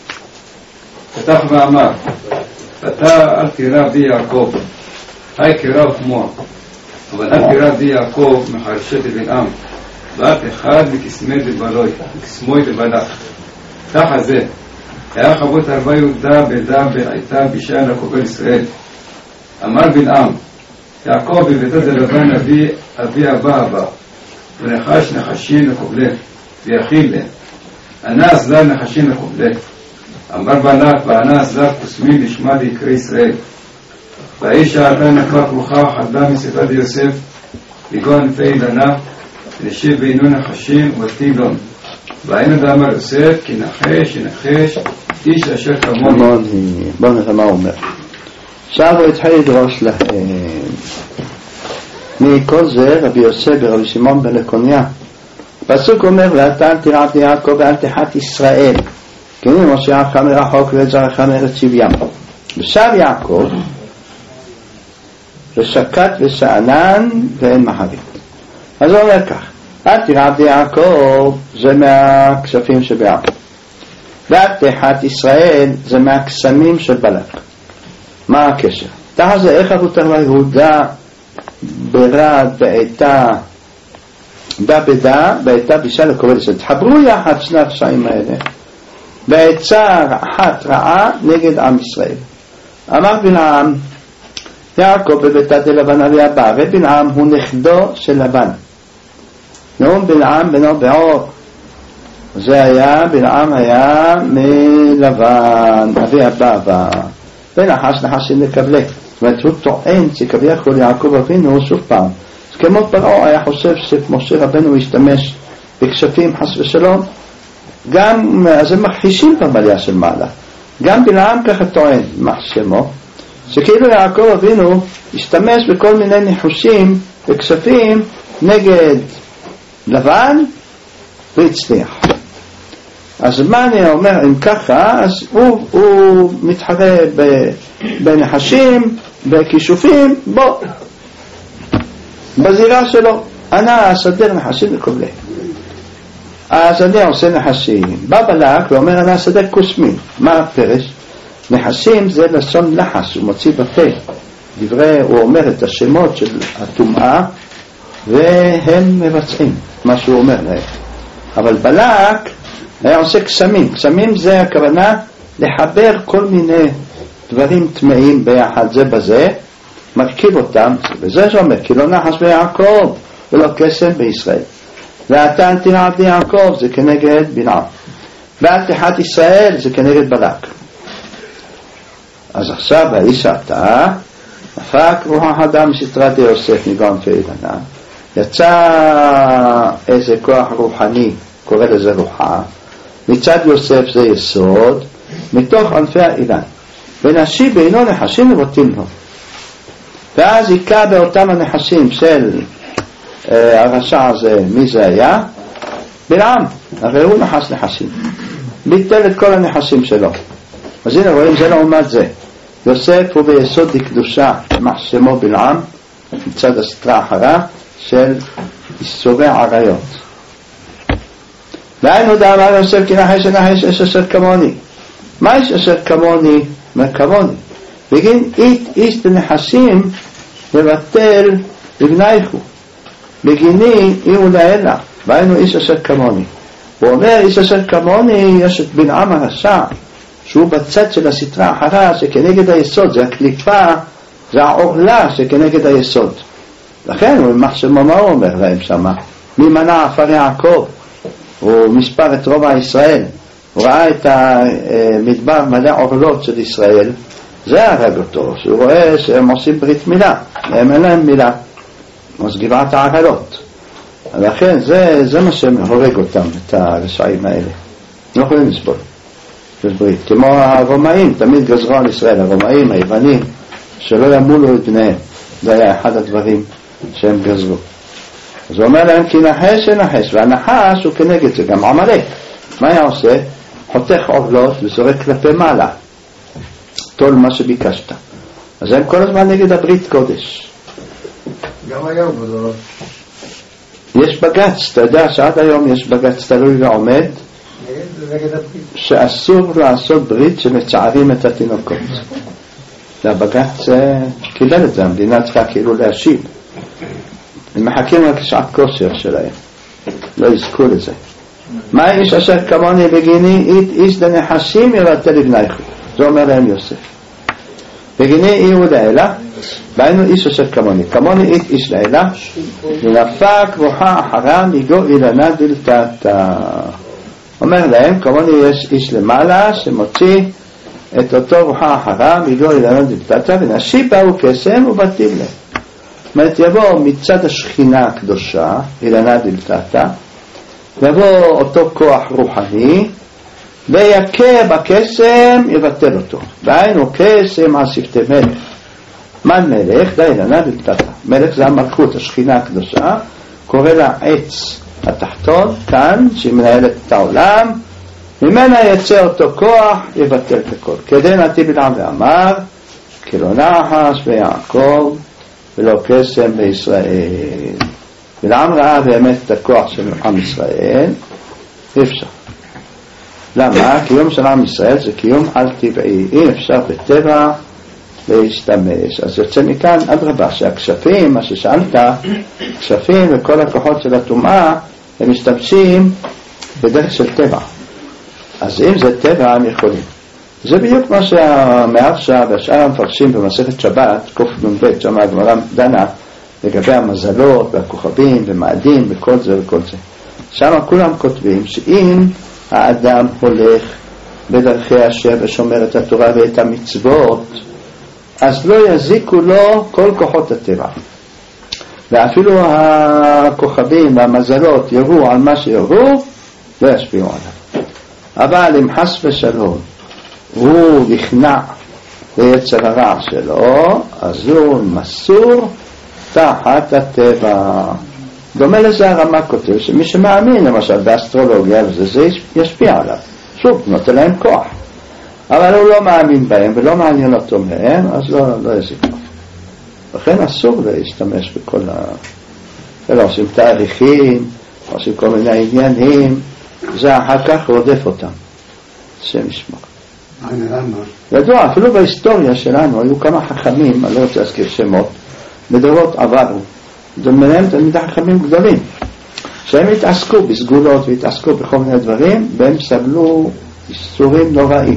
אתה אל תירא בי יעקב, היי קרא וכמוה, אבל אל תירא בי יעקב מחרשת בלעם, ואת אחד מקסמוי דבלק. ככה זה, היה חבות 4 יהודה בדה בעיתה בישן לקובל ישראל. אמר בלעם, יעקב בביתו דלבן אבי הבא, ונחש נחשין לקובלה, ויחיל להם. אנס זר נחשים לקובלה. אמר בלק, ואנס זר קוסמי לשמה ליקרא ישראל. והאיש העתה נקרא כרוכה חדלה מספד יוסף, לגון פי אילנה, נשיב בינו נחשים ותילון. והיינו דאמר יוסף, כי נחש, איש אשר כמוני. בוא נראה מה הוא אומר. עכשיו הוא התחיל לדרוש להם. מכל זה רבי יוסף ורבי שמעון בן לקוניה. פסוק אומר, ואתה אל תירא בי יעקב ואל תחת ישראל, כי הנה מושיעך מרחוק ואת זרעך מארץ שבים. ושב יעקב ושקט ושאנן ואין מחריד. אז הוא אומר כך, אל תירא בי יעקב, זה מהכספים שבעם. והתחת ישראל זה מהקסמים של בלק. מה הקשר? תחת זה איך אבותיו יהודה ברד בעיתה בעיתה בישה לקורא לזה. תחברו יחד שני הרשעים האלה בעצה אחת רעה נגד עם ישראל. אמר בלעם יעקב בביתה דלבן אבי הבא, ובלעם הוא נכדו של לבן. נאום בלעם בנו בעור, זה היה, בלעם היה מלבן אבי הבא, ונחש נחשים לקבלה. זאת אומרת, הוא טוען שכביכול יעקב אבינו שוב פעם, אז כמו פרעה היה חושב שמשה רבנו משתמש בכשפים חס ושלום, גם, אז הם מכחישים במעלה של מעלה. גם בלעם ככה טוען, מה שמו, שכאילו יעקב אבינו השתמש בכל מיני ניחושים וכשפים נגד לבן והצליח. אז מה אני אומר, אם ככה, אז הוא מתחרה בנחשים, בכישופים, בזירה שלו. אני אסדר נחשים לקובלי. אז אני עושה נחשים. בא בלק ואומר, אני אסדר קוסמים. מה הפרש? נחשים זה לשון לחש, הוא מוציא בפה. הוא אומר את השמות של הטומאה, והם מבצעים מה שהוא אומר להם. אבל בלק היה עושה קסמים. קסמים זה הכוונה לחבר כל מיני דברים טמאים ביחד זה בזה, מרכיב אותם, וזה שאומר, כי לא נחש ביעקב ולא קסם בישראל. ואתה תראה עבדי יעקב זה כנגד בלעם, ואל תחת ישראל זה כנגד בלק. אז עכשיו האיש אתה הפק רוח האדם מסתרת יוסף מגון פאילנה, יצא איזה כוח רוחני, קורא לזה רוחה, מצד יוסף זה יסוד, מתוך ענפי האילן, ונשי בינו נחשים ובוטים לו. ואז עיקה באותם הנחשים של הרשע הזה, מי זה היה? בלעם, הרי הוא נחש נחשים, ביטל את כל הנחשים שלו. אז הנה רואים, זה לעומת זה. יוסף הוא ביסוד דקדושה, מחשמו בלעם, מצד הסתרה אחרה של איסורי עריות. והיינו דאמר יוסף כי נחש נחש יש אשר כמוני. מה יש אשר כמוני? כמוני. בגין איש דנחשים לבטל לבנייכו. בגיני איהו לאלה. והיינו איש אשר כמוני. הוא אומר איש אשר כמוני יש את בלעם הרשע, שהוא בצד של הסתרה האחרה שכנגד היסוד, זה הקליפה, זה העורלה שכנגד היסוד. לכן הוא מחשמו מה הוא אומר להם שמה? מי מנע עפר יעקב? הוא מספר את רוב ישראל, הוא ראה את המדבר מלא עורלות של ישראל, זה הרג אותו, שהוא רואה שהם עושים ברית מילה, הם אין להם מילה, אז גבעת הערלות. לכן זה מה שהורג אותם, את הרשעים האלה. לא יכולים לסבול. ברית. כמו הרומאים, תמיד גזרו על ישראל, הרומאים, היוונים, שלא ימולו את בניהם. זה היה אחד הדברים שהם גזרו. אז הוא אומר להם כי נחש ונחש, והנחש הוא כנגד זה, גם עמלק. מה היה עושה? חותך עורלות וזורק כלפי מעלה. תול מה שביקשת. אז הם כל הזמן נגד הברית קודש. גם היום בזולות. יש בגץ, אתה יודע שעד היום יש בגץ תלוי ועומד, שאסור לעשות ברית שמצערים את התינוקות. והבגץ קיבל את זה, המדינה צריכה כאילו להשיב. הם מחכים רק שעת כושר שלהם, לא יזכו לזה. מה איש אשר כמוני בגיני איש דנחשים יבטל לבנייכו, זה אומר להם יוסף. בגיני איהו לאלה, והיינו איש אשר כמוני איש לאלה, ונפק רוחה אחרה מגו אילנה דלתתה. אומר להם, כמוני יש איש למעלה שמוציא את אותו רוחה אחרה מגו אילנה דלתתה, ונשי באו קסם ובטיב להם. זאת אומרת, יבוא מצד השכינה הקדושה, אילנה דלתתה, יבוא אותו כוח רוחני, ויקה בקסם יבטל אותו. והיינו קסם על שפתי מלך. מן מלך? דה אילנה דלתתה. מלך זה המלכות, השכינה הקדושה, קורא לה עץ התחתון, כאן, שהיא מנהלת את העולם, ממנה יצא אותו כוח, יבטל את הכל. כדי נתי בלעם ואמר, כי לא נחש ביעקב, ולא קסם בישראל. בלעם ראה באמת את הכוח של עם ישראל, אי אפשר. למה? קיום של עם ישראל זה קיום על טבעי, אי אפשר בטבע להשתמש. אז יוצא מכאן אדרבה, שהכשפים, מה ששאלת, כשפים וכל הכוחות של הטומאה, הם משתמשים בדרך של טבע. אז אם זה טבע, הם יכולים. זה בדיוק מה שהמהרש"א והשאר המפרשים במסכת שבת, קנ"ב, שם הגמרא דנה לגבי המזלות והכוכבים ומאדים וכל זה וכל זה. שם כולם כותבים שאם האדם הולך בדרכי השם ושומר את התורה ואת המצוות, אז לא יזיקו לו כל כוחות הטבע. ואפילו הכוכבים והמזלות יראו על מה שיראו, לא ישפיעו עליו. אבל אם חס ושלום הוא נכנע ליצר הרע שלו, אז הוא מסור תחת הטבע. דומה לזה הרמ"א כותב שמי שמאמין למשל באסטרולוגיה זה ישפיע עליו, שוב נותן להם כוח, אבל הוא לא מאמין בהם ולא מעניין אותו מהם, אז לא יזיק לו. לכן אסור להשתמש בכל אלא עושים תאריכים, עושים כל מיני עניינים, זה אחר כך רודף אותם. השם ישמור. ידוע, אפילו בהיסטוריה שלנו היו כמה חכמים, אני לא רוצה להזכיר שמות, בדורות עברו, ביניהם תלמידי חכמים גדולים, שהם התעסקו בסגולות והתעסקו בכל מיני דברים, והם סבלו איסורים נוראים.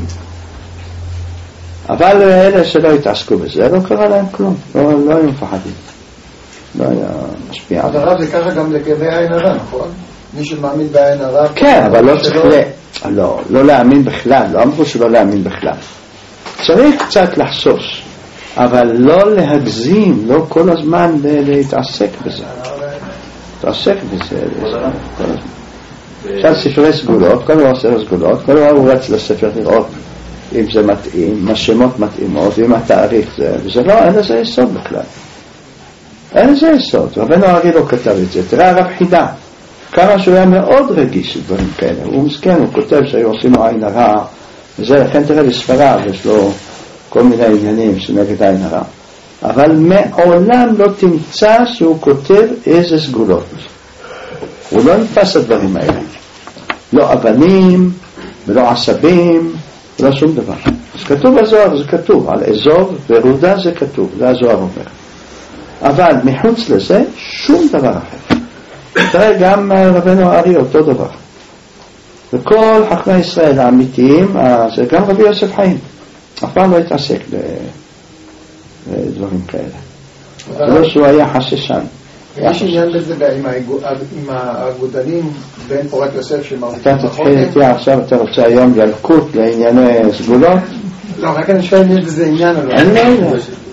אבל אלה שלא התעסקו בזה, לא קרה להם כלום, לא היו מפחדים, לא היה משפיע. הדבר זה ככה גם לגבי עין הרע, נכון? מי שמאמין בעין הרע... כן, אבל לא צריך לא להאמין בכלל, לא אמרו שלא להאמין בכלל. צריך קצת לחשוש, אבל לא להגזים, לא כל הזמן להתעסק בזה. להתעסק בזה כל הזמן. עכשיו ספרי סגולות, כל דבר ספר סגולות, כל דבר הוא רץ לספר לראות אם זה מתאים, השמות מתאימות, אם התאריך זה, וזה לא, אין לזה יסוד בכלל. אין לזה יסוד. רבנו ארי לא כתב את זה. תראה הרב חידה, כמה שהוא היה מאוד רגיש לדברים כאלה. הוא מסכן, הוא כותב שהיו עושים לו עין הרע, וזה, לכן תראה בספריו, יש לו כל מיני עניינים שנגד עין הרע. אבל מעולם לא תמצא שהוא כותב איזה סגולות. הוא לא נתפס את הדברים האלה. לא אבנים, ולא עשבים, ולא שום דבר. אז כתוב בזוהר, זה כתוב, על אזור ורודה זה כתוב, זה הזוהר אומר. אבל מחוץ לזה, שום דבר אחר. תראה, גם רבנו ארי אותו דבר. וכל חכמי ישראל האמיתיים, זה גם רבי יוסף חיים. אף פעם לא התעסק בדברים כאלה. זה לא שהוא היה חששן. יש עניין בזה עם האגודנים בין פורת יוסף שמרחיקים אתה תתחיל איתי עכשיו, אתה רוצה היום ילקוט לענייני סגולות? לא, רק אני שואל אם יש בזה עניין או לא. אין לא עניין.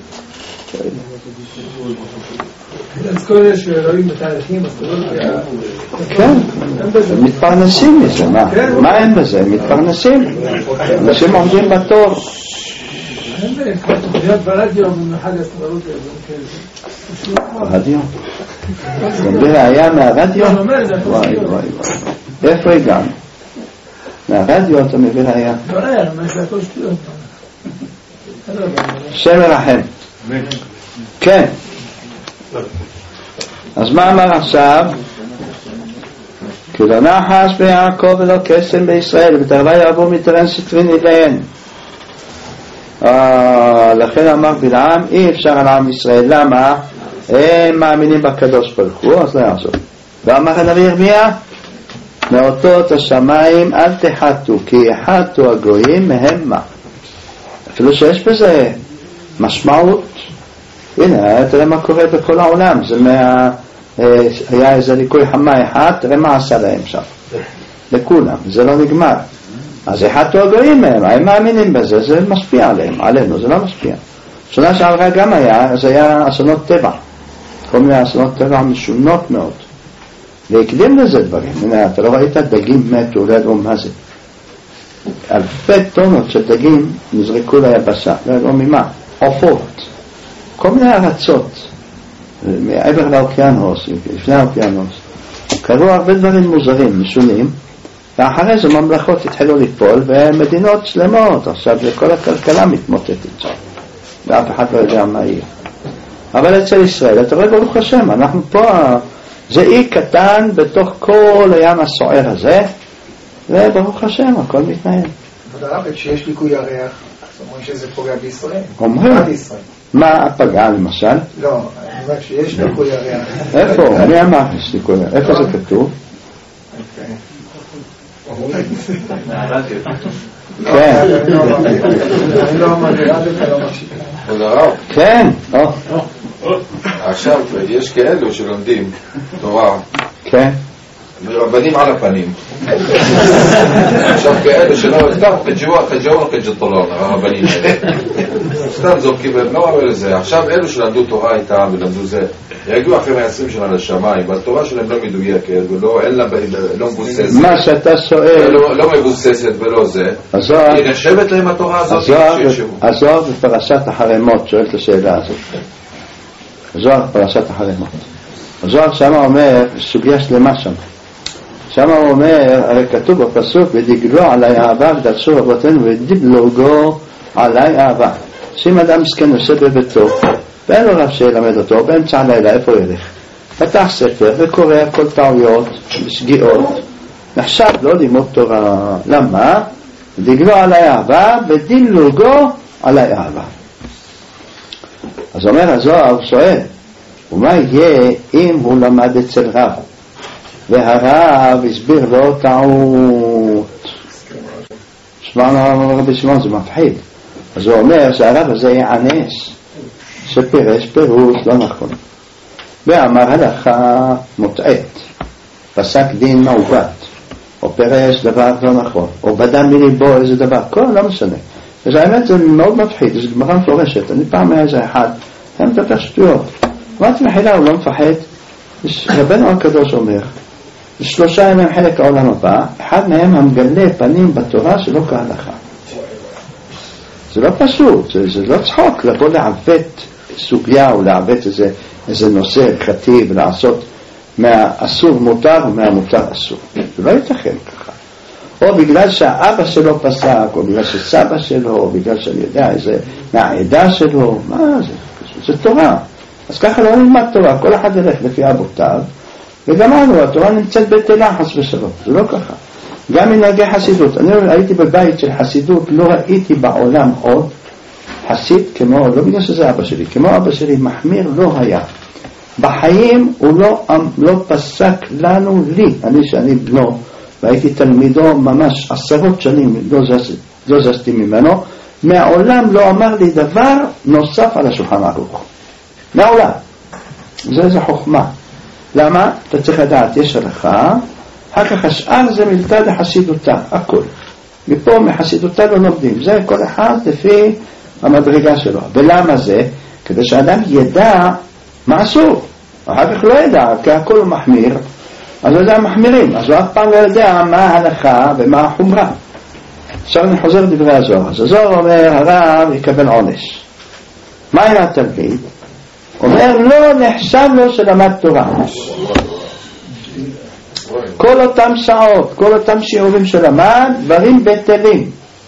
אז כל אלה שרואים בתהליכים, כן, הם מתפרנסים מזה, מה אין בזה? הם מתפרנסים, אנשים עומדים בתור. אין בהם כבר תוכניות ברדיו במיוחד אסטרולוגיה, רדיו? אתה מביא ראייה מהרדיו? וואי וואי וואי, איפה הגענו? מהרדיו אתה מביא ראייה? לא ראייה, מה זה הכל שטויות. שם מרחם. כן. אז מה אמר עכשיו? כי לא נחש ביעקב ולא קסם בישראל, ותרווה יעבור מתרן סטרין אליהן. לכן אמר בלעם, אי אפשר על עם ישראל. למה? הם מאמינים בקדוש ברוך הוא, אז לא יעזור. ואמר הנביא ירמיה, מאותות השמיים אל תחתו, כי יחתו הגויים מהם מה. אפילו שיש בזה משמעות. הנה, תראה מה קורה בכל העולם. זה היה איזה ליקוי חמה אחד, תראה מה עשה להם שם. לכולם, זה לא נגמר. אז יחתו הגויים מהם, הם מאמינים בזה, זה משפיע עליהם, עלינו, זה לא משפיע. שנה שעברה גם היה, אז היה אסונות טבע. כל מיני אסונות טבע משונות מאוד. והקדים לזה דברים. הנה, אתה לא ראית דגים מתו, לא ידעו מה זה. אלפי טונות של דגים נזרקו ליבשה, לא ידעו ממה. עופות. כל מיני ארצות. מעבר לאוקיינוס, לפני האוקיינוס. קרו הרבה דברים מוזרים, משונים. ואחרי זה ממלכות התחילו ליפול, ומדינות שלמות. עכשיו כל הכלכלה מתמוטטת שם. ואף אחד לא יודע מה יהיה. אבל אצל ישראל, אתה רואה ברוך השם, אנחנו פה, זה אי קטן בתוך כל הים הסוער הזה, וברוך השם, הכל מתנהל. אבל הרב, כשיש ליקוי ירח, אז אומרים שזה פוגע בישראל. אומרים. מה פגע למשל? לא, אני אומר שיש ליקוי ירח. איפה? אני אמר יש ליקוי ירח. איפה זה כתוב? כן. אני לא אמרתי, אתה לא מקשיב. כבוד הרב? כן. עכשיו, יש כאלו שלומדים תורה. כן. מרבנים על הפנים. עכשיו כאלו שלא סתם חג'און חג'טולון, הרבנים האלה. סתם זורקים בנוע ולזה. עכשיו אלו שלמדו תורה איתם ולמדו זה, יגיעו אחרי 120 שנה לשמיים, והתורה שלהם לא מדויקת ולא, אין לה, לא מבוססת. מה שאתה שואל. לא מבוססת ולא זה. היא נחשבת להם התורה הזאת. הזוהר בפרשת החרמות שואל את השאלה הזאת. הזוהר בפרשת החרמות. הזוהר שם אומר, סוגיה שלמה שם. שם הוא אומר, הרי כתוב בפסוק, ודגלו עלי אהבה ודרשו רבותינו ודיבלוגו עלי אהבה. שאם אדם מסכן יושב בביתו ואין לו רב שילמד אותו, באמצע הלילה איפה ילך? פתח ספר וקורא כל טעויות ושגיאות, נחשב לא לימוד תורה. למה? ודגלו עלי אהבה ודילוגו עלי אהבה. אז אומר הזוהר, שואל, ומה יהיה אם הוא למד אצל רב והרב הסביר לו טעות? שמענו רבי שמעון, זה מפחיד. אז הוא אומר שהרב הזה יענש שפירש פירוש לא נכון ואמר הלכה מוטעת, פסק דין מעוות, או פירש דבר לא נכון, או בדם מליבו איזה דבר, לא משנה. אז האמת זה מאוד מפחיד, זה גמרא מפורשת. אני פעם היה איזה אחד הם מדבר שטויות, אמרתי מחילה, הוא לא מפחד. רבנו הקדוש אומר 3 ימים חלק העולם הבא, אחד מהם המגלה פנים בתורה שלא כהלכה. זה לא פשוט, זה לא צחוק לבוא לעוות סוגיה או לעוות איזה נושא הלכתי ולעשות מהאסור מותר ומהמותר אסור. זה לא ייתכן ככה. או בגלל שהאבא שלו פסק, או בגלל שסבא שלו, או בגלל שאני יודע איזה מהעדה שלו, מה זה? זה תורה. אז ככה לא נלמד תורה, כל אחד ילך לפי אבותיו, וגמרנו, התורה נמצאת בטלה חס ושלום. זה לא ככה. גם מנהגי חסידות. אני הייתי בבית של חסידות, לא ראיתי בעולם עוד חסיד כמו, לא בגלל שזה אבא שלי, כמו אבא שלי מחמיר לא היה. בחיים הוא לא פסק לנו, לי, שאני בנו, והייתי תלמידו ממש 10 שנים, לא זזתי ממנו, מעולם לא אמר לי דבר נוסף על השולחן ערוך. מעולם. זה חוכמה. למה? אתה צריך לדעת, יש הלכה, אחר כך השאר זה מלתא לחסידותה, הכל. מפה מחסידותה לא לומדים, זה כל אחד לפי המדרגה שלו. ולמה זה? כדי שאדם ידע מה אסור. אחר כך לא ידע, כי הכל הוא מחמיר, אז לא יודע מחמירים, אז הוא אף פעם לא יודע מה ההלכה ומה החומרה. עכשיו אני חוזר לדברי הזוהר. אז הזוהר אומר, הרב יקבל עונש. מה עם התלמיד? אומר, לא נחשב לו שלמד תורה. כל אותם שעות, כל אותם שיעורים שלמד, דברים בטלים.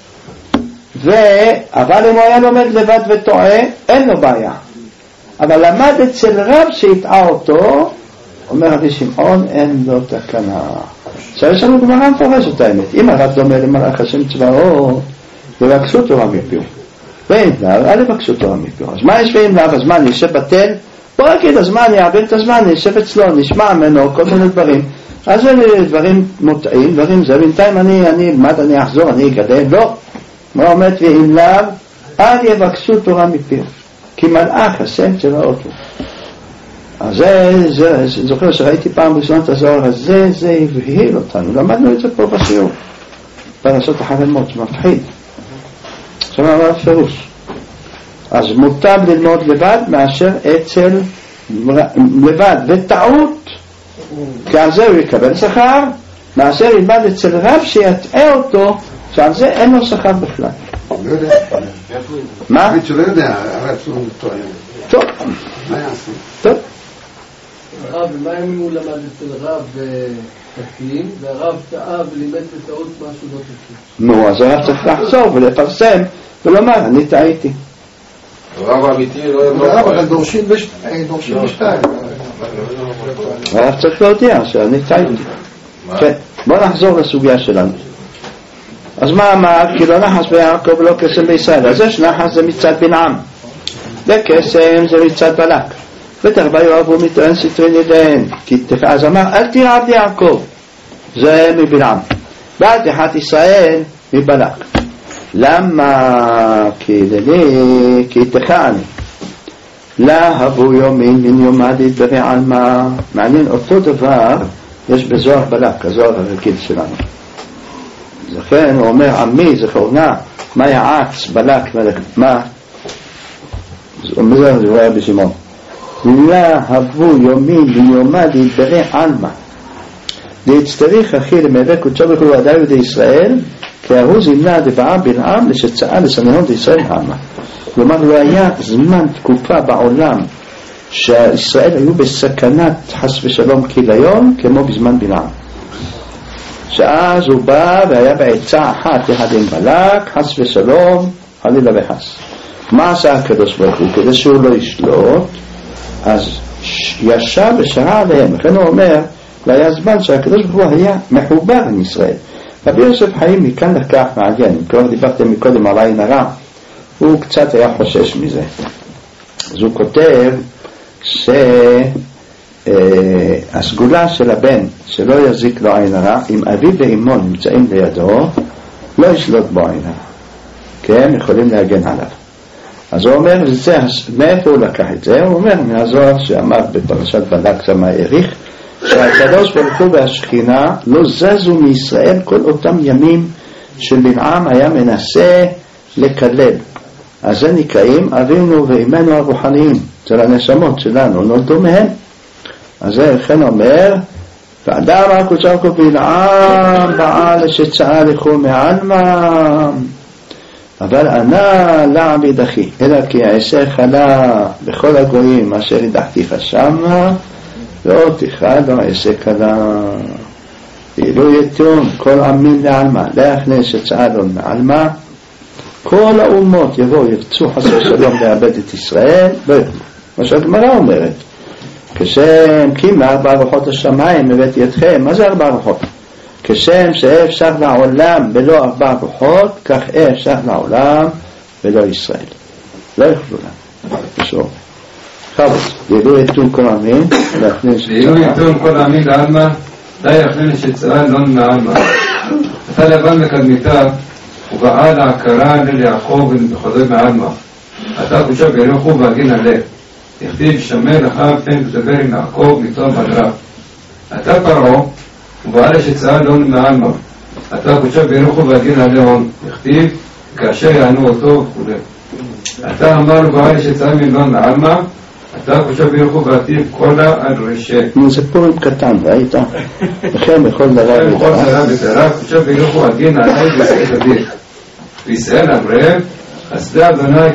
אבל אם הוא היה לומד לבד וטועה, אין לו בעיה. אבל למד אצל רב שהטעה אותו, אומר רבי שמעון, אין לו תקנה. עכשיו יש לנו גמרא מפורשת האמת. אם הרב דומה למלאך השם צבאות, ובקשו תורה מפיו. ואם לאו, אל יבקשו תורה מפיו. אז מה יש ואם לאו? הזמן ישב בטל? בוא נגיד, הזמן יעביר את הזמן, ישב אצלו, נשמע ממנו, כל מיני דברים. אז זה דברים מוטעים, דברים זה, בינתיים אני אחזור, אני אגדל, לא. מה אומרת ואם לאו? אל יבקשו תורה מפיו. כי מלאך השם צבאות הוא. אז זה, זוכר שראיתי פעם ראשונה את הזוהר הזה, זה הבהיל אותנו. למדנו את זה פה בשיעור. פרשת החרמות, שמפחיד. עכשיו אמר פירוש. אז מוטב ללמוד לבד מאשר אצל לבד. וטעות, כי על זה הוא יקבל שכר, מאשר ילמד אצל רב שיטעה אותו, שעל זה אין לו שכר בכלל. לא יודע. מה? שלא יודע, הרב שלנו טועה. טוב. מה יעשו? טוב. הרב, ומה אם הוא למד אצל רב תקין, והרב טעה ולימד בטעות משהו לא תקין? נו, אז הרב צריך לחזור ולפרסם ולומר, אני טעיתי. הרב האמיתי לא יאמר. אבל דורשים בשתיים. הרב צריך להודיע שאני טעיתי. כן, בוא נחזור לסוגיה שלנו. אז מה אמר? כי לא נחס ביעקב ולא קסם בישראל. אז יש נחס זה מצד בלעם, וקסם זה מצד בלק. ותרבה יואבו מתרן סטרין ידיהן. אז אמר אל תראה עבד יעקב, זה מבלעם, ועל תחת ישראל מבלק. למה? כי תכעני להבו יומין מן יומדית ברעלמה. מעניין, אותו דבר יש בזוהר בלק, הזוהר הרגיל שלנו. לכן הוא אומר עמי זכורנה מה יעץ בלק מלך, מה זה היה בשמעון להבו יומין מן יומדית ברעלמה להצטריך אחי למאבק קודשו בכל ועדה יהודי ישראל כי הוא זימנה דבעה בלעם לשצאה לסניון לישראל העמה. כלומר לא היה זמן תקופה בעולם שישראל היו בסכנת חס ושלום כליון כמו בזמן בלעם, שאז הוא בא והיה בעצה אחת יחד עם בלק חס ושלום חלילה וחס. מה עשה הקדוש ברוך הוא? כדי שהוא לא ישלוט אז ישב ושרה עליהם. לכן הוא אומר לא היה זמן שהקדוש ברוך הוא היה מחובר עם ישראל. רבי יוסף חיים מכאן לקח מעניין, כבר דיברתם מקודם על עין הרע, הוא קצת היה חושש מזה. אז הוא כותב שהסגולה של הבן שלא יזיק לו עין הרע, אם אביו ואמו נמצאים לידו לא ישלוט בו עין הרע, כן, יכולים להגן עליו. אז הוא אומר, מאיפה הוא לקח את זה? הוא אומר מהזוהר שאמר בפרשת בלק שמה העריך שהקדוש ברוך הוא והשכינה לא זזו מישראל כל אותם ימים של בלעם היה מנסה לקלל. אז זה נקראים אבינו ואימנו הרוחניים, של הנשמות שלנו, נולדו מהם. אז זה לכן אומר ואדם הקודש ברוך הוא בלעם בעל שצאה לכו מעלמא אבל ענה לעביד אחי אלא כי יעשך לה בכל הגויים אשר הדחתיך שמה לא תיחד לא יעשה כלה ואילו יתון כל עמים לעלמה להכנס שצאה לו מעלמה כל האומות יבואו ירצו חס ושלום לאבד את ישראל לא יוכלו. מה שהגמרא אומרת כשם כי מארבע רוחות השמיים הבאתי אתכם. מה זה ארבע רוחות? כשם שאפשר לעולם בלא ארבע רוחות כך אפשר לעולם בלא ישראל לא יוכלו לה. בשור חבוס ואילו יתון כל עמים ואילו יתון כל עמים לעלמה די יכנס שצאה לא מעלמה. אתה לבן מקדמיתיו ובעל ההכרה ליעקב ובחוזר מעלמה אתה חושב ילכו והגין הלב תכתיב שמר לך פן תדבר עם יעקב מתום בדרב. אתה פרעה ובעל שצאה לא מעלמה אתה חושב ילכו והגין הלאון תכתיב כאשר יענו אותו וכו'. אתה אמר לבעל שצאה מלון מעלמה אתה חושב ילכו ועתיב קולה על רשת. זה פורים קטן, ראית? לכן בכל דבר בדרב חושב ילכו והגין עלי בסעד הדין וישראל אמרם חסדי אדוני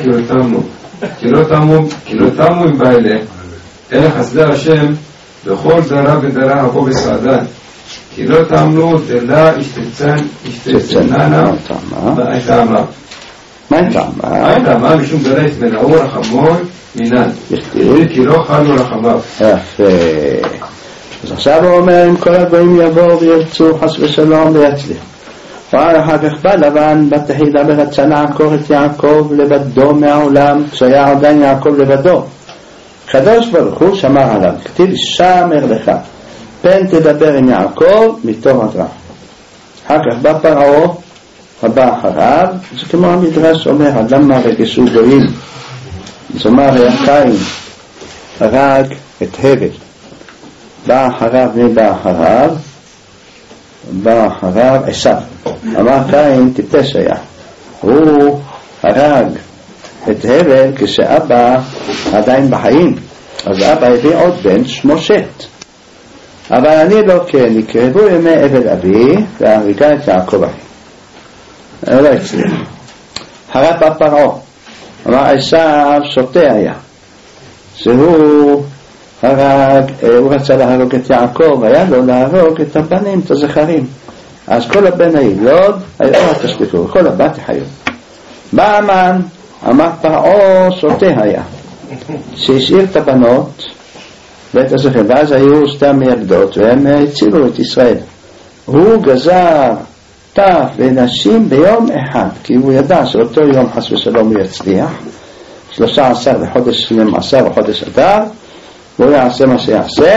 כי לא תמו עם בעלה אלא חסדי השם בכל דרה ודרה אבו בסעדן כי לא תעמלו דלה השתצננה טעמה. מה טעמה? טעמה משום דלה התמנעו רחמון מינן כי לא חלו רחמיו. יפה. אז עכשיו הוא אומר אם כל הגויים יבואו וירצו חס ושלום ויצליח. ואחר כך בא לבן בתחילה ורצה לעקור את יעקב לבדו מהעולם כשהיה עדיין יעקב לבדו. קדוש ברוך הוא שמר עליו כתיב שמר לך פן תדבר עם יעקב מתום הדרה. אחר כך בא פרעה הבא אחריו. זה כמו המדרש אומר למה רגשו גויים. זאת אומרת קין הרג את הבל בא אחריו ובא אחריו בא אחריו עשיו. אמר קין טיפש היה, הוא הרג את הבל כשאבא עדיין בחיים, אז אבא הביא עוד בן שמו שת. אבל אני לא כן, יקרבו ימי אבל אבי והריגה את יעקב אחי. לא הצליח. הרג בא פרעה, אמר עשיו שוטה היה, שהוא הרג, הוא רצה להרוג את יעקב, היה לו להרוג את הבנים, את הזכרים. אז כל הבן הילוד, היה תשליחו, כל הבת חיו. בא המן, אמר פרעה שוטה היה, שהשאיר את הבנות ואת הזכרים, ואז היו סתם מילדות, והם הצילו את ישראל. הוא גזר טף לנשים ביום אחד, כי הוא ידע שאותו יום חס ושלום הוא יצליח, 13 לחודש 12 בחודש אדר, והוא יעשה מה שיעשה,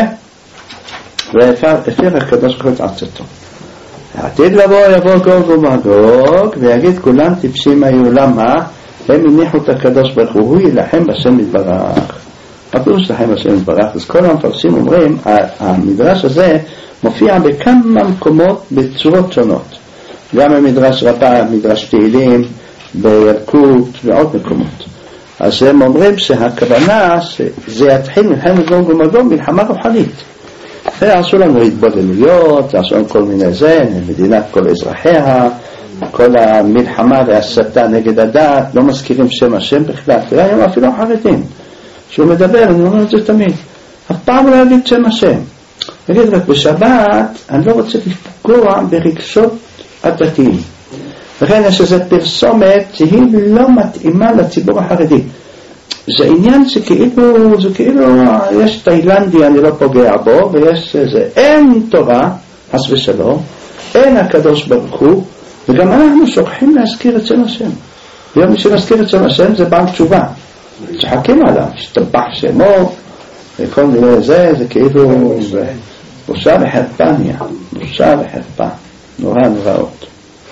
והפר הקדוש ברוך הוא את עצתו. העתיד לבוא יבוא גוג ומגוג ויגיד כולם טיפשים היו. למה? הם הניחו את הקדוש ברוך הוא ילחם בשם יתברך. הפירוש לחם בשם יתברך. אז כל המפרשים אומרים המדרש הזה מופיע בכמה מקומות בצורות שונות, גם במדרש רבה, מדרש תהילים, בילקוט ועוד מקומות. אז הם אומרים שהכוונה שזה יתחיל מלחמת גוג ומגוג, מלחמה רוחנית. ועשו לנו התבוללויות, עשו לנו כל מיני מדינת כל אזרחיה, כל המלחמה והסתה נגד הדת, לא מזכירים שם השם בכלל, והיום אפילו החרדים שהוא מדבר, אני אומר את זה תמיד, אף פעם לא יגיד שם השם, יגיד רק בשבת אני לא רוצה לפגוע ברגשות הדתיים, לכן יש איזו פרסומת שהיא לא מתאימה לציבור החרדי. זה עניין שכאילו יש תאילנדי אני לא פוגע בו, ויש זה, אין תורה חס ושלום, אין הקדוש ברוך הוא, וגם אנחנו שוכחים להזכיר את שם השם. ביום שנזכיר את שם השם זה בעל תשובה, שחקים עליו, שתבח שמו וכל מיני זה כאילו בושה וחרפה נהיה, בושה וחרפה נוראות.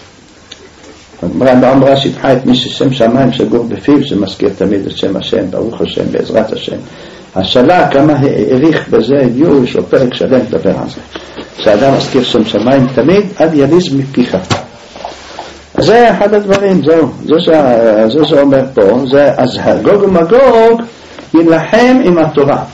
הגמרא לא אמרה שיבחה את מי ששם שמיים שגור בפיו, שמזכיר תמיד את שם השם, ברוך השם, בעזרת השם. השאלה כמה העריך בזה הגיעו, יש לו פרק שלם לדבר על זה, שאדם מזכיר שם שמיים תמיד עד יליז מפיך. אז זה אחד הדברים, זהו, זה אומר פה, אז גוג ומגוג ילחם עם התורה,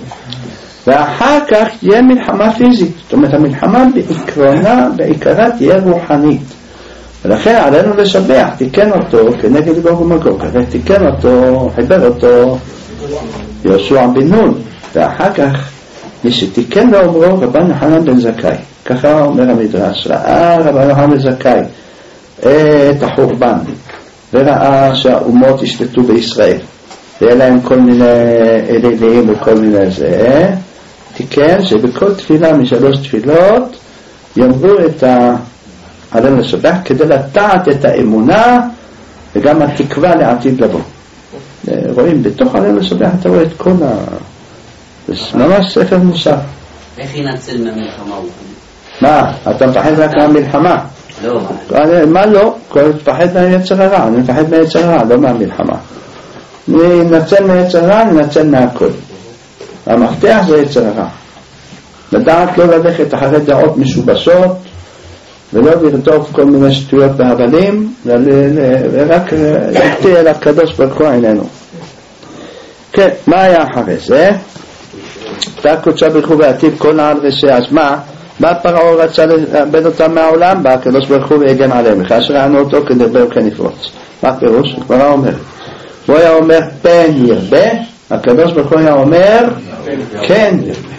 ואחר כך תהיה מלחמה פיזית. זאת אומרת המלחמה בעיקרה תהיה רוחנית, ולכן עלינו לשבח, תיקן אותו כנגד גוג ומגוג, ותיקן אותו, חיבר אותו יהושע בן נון, ואחר כך מי שתיקן לו אומרו רבן יוחנן בן זכאי. ככה אומר המדרש, ראה רבן יוחנן בן זכאי את החורבן, וראה שהאומות ישלטו בישראל ויהיה להם כל מיני אלילים וכל מיני זה, תיקן שבכל תפילה משלוש תפילות יאמרו את עלינו לשבח, כדי לטעת את האמונה וגם התקווה לעתיד לבוא. רואים בתוך עלינו לשבח, אתה רואה את כל זה ממש ספר מוסר. איך ינצל מהמלחמה? מה? אתה מפחד רק מהמלחמה? לא. מה לא? אני מפחד מהיצר הרע, אני מפחד מהיצר הרע, לא מהמלחמה. אני נצל מהיצר הרע, אני נצל מהכל. המפתח זה יצר הרע. לדעת לא ללכת אחרי דעות משובשות, ולא לרדוף כל מיני שטויות בהבלים, ורק להקטיא אל הקדוש ברוך הוא עינינו. כן, מה היה אחרי זה? אתה קודשה ברוך הוא ועתיב כל העל רשע. אז מה פרעה רצה לאבד אותם מהעולם? בא הקדוש ברוך הוא והגן עליהם, כאשר ראינו אותו כדרבה וכנפרוץ. מה הפירוש? כבר אומר, הוא היה אומר פן ירבה, הקדוש ברוך הוא היה אומר כן ירבה.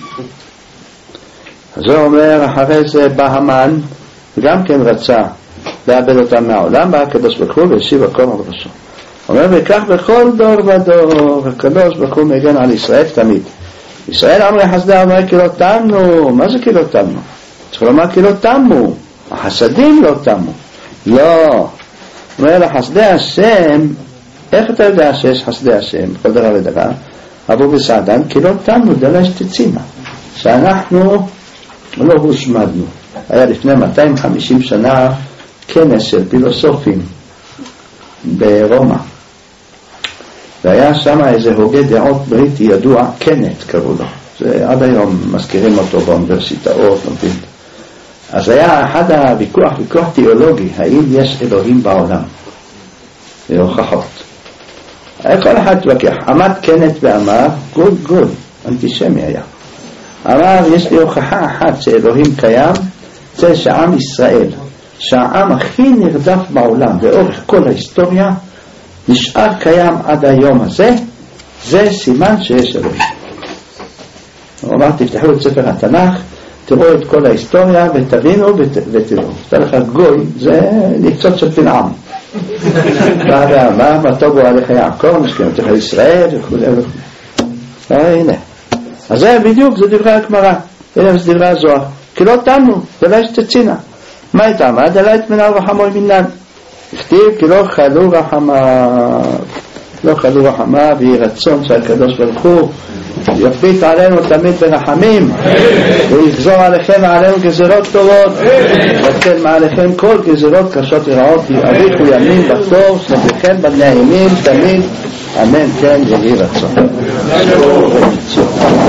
אז הוא אומר, אחרי זה בא המן וגם כן רצה לאבד אותם מהעולם, בא הקדוש ברוך הוא והשיב הכל על ראשו. הוא אומר, וכך בכל דור ודור הקדוש ברוך הוא מגן על ישראל תמיד. ישראל אמרי חסדי אמרי כי לא תמו. מה זה כי לא תמו? צריך לומר כי לא תמו, החסדים לא תמו. לא, אומר לחסדי השם, איך אתה יודע שיש חסדי השם בכל דבר ודבר? אבו בסעדן כי לא תמו דלש תצימה, שאנחנו לא הושמדנו. היה לפני 250 שנה כנס של פילוסופים ברומא, והיה שם איזה הוגה דעות בריטי ידוע, קנט קראו לו, זה עד היום מזכירים אותו באוניברסיטאות. אז היה אחד ויכוח תיאולוגי, האם יש אלוהים בעולם, והוכחות. כל אחד תווכח, עמד קנט ואמר גוד, אנטישמי היה, אמר יש לי הוכחה אחת שאלוהים קיים, זה שעם ישראל, שהעם הכי נרדף בעולם לאורך כל ההיסטוריה, נשאר קיים עד היום הזה, זה סימן שיש אלוהים. הוא אמר, תפתחו את ספר התנ"ך, תראו את כל ההיסטוריה ותבינו ותראו. תראה לך גוי, זה ניצוץ של בלעם. מה טובו עליך יעקב, משכם אותך ישראל וכו'. הנה. אז זה בדיוק, זה דברי הגמרא, זה דברי הזוהר. כי לא תמנו, ולא שתצינה. מה איתם? עד אלי תמנה ורחמו מינן. הכתיב כי לא חלו רחמה ויהי רצון שהקדוש ברוך הוא יביט עלינו תמיד ברחמים ויגזור עליכם ועלינו גזירות טובות ותן מעליכם כל גזירות קשות ורעות יאריכו ימים בטוב שמחכם בני הימים תמיד אמן כן יהי רצון.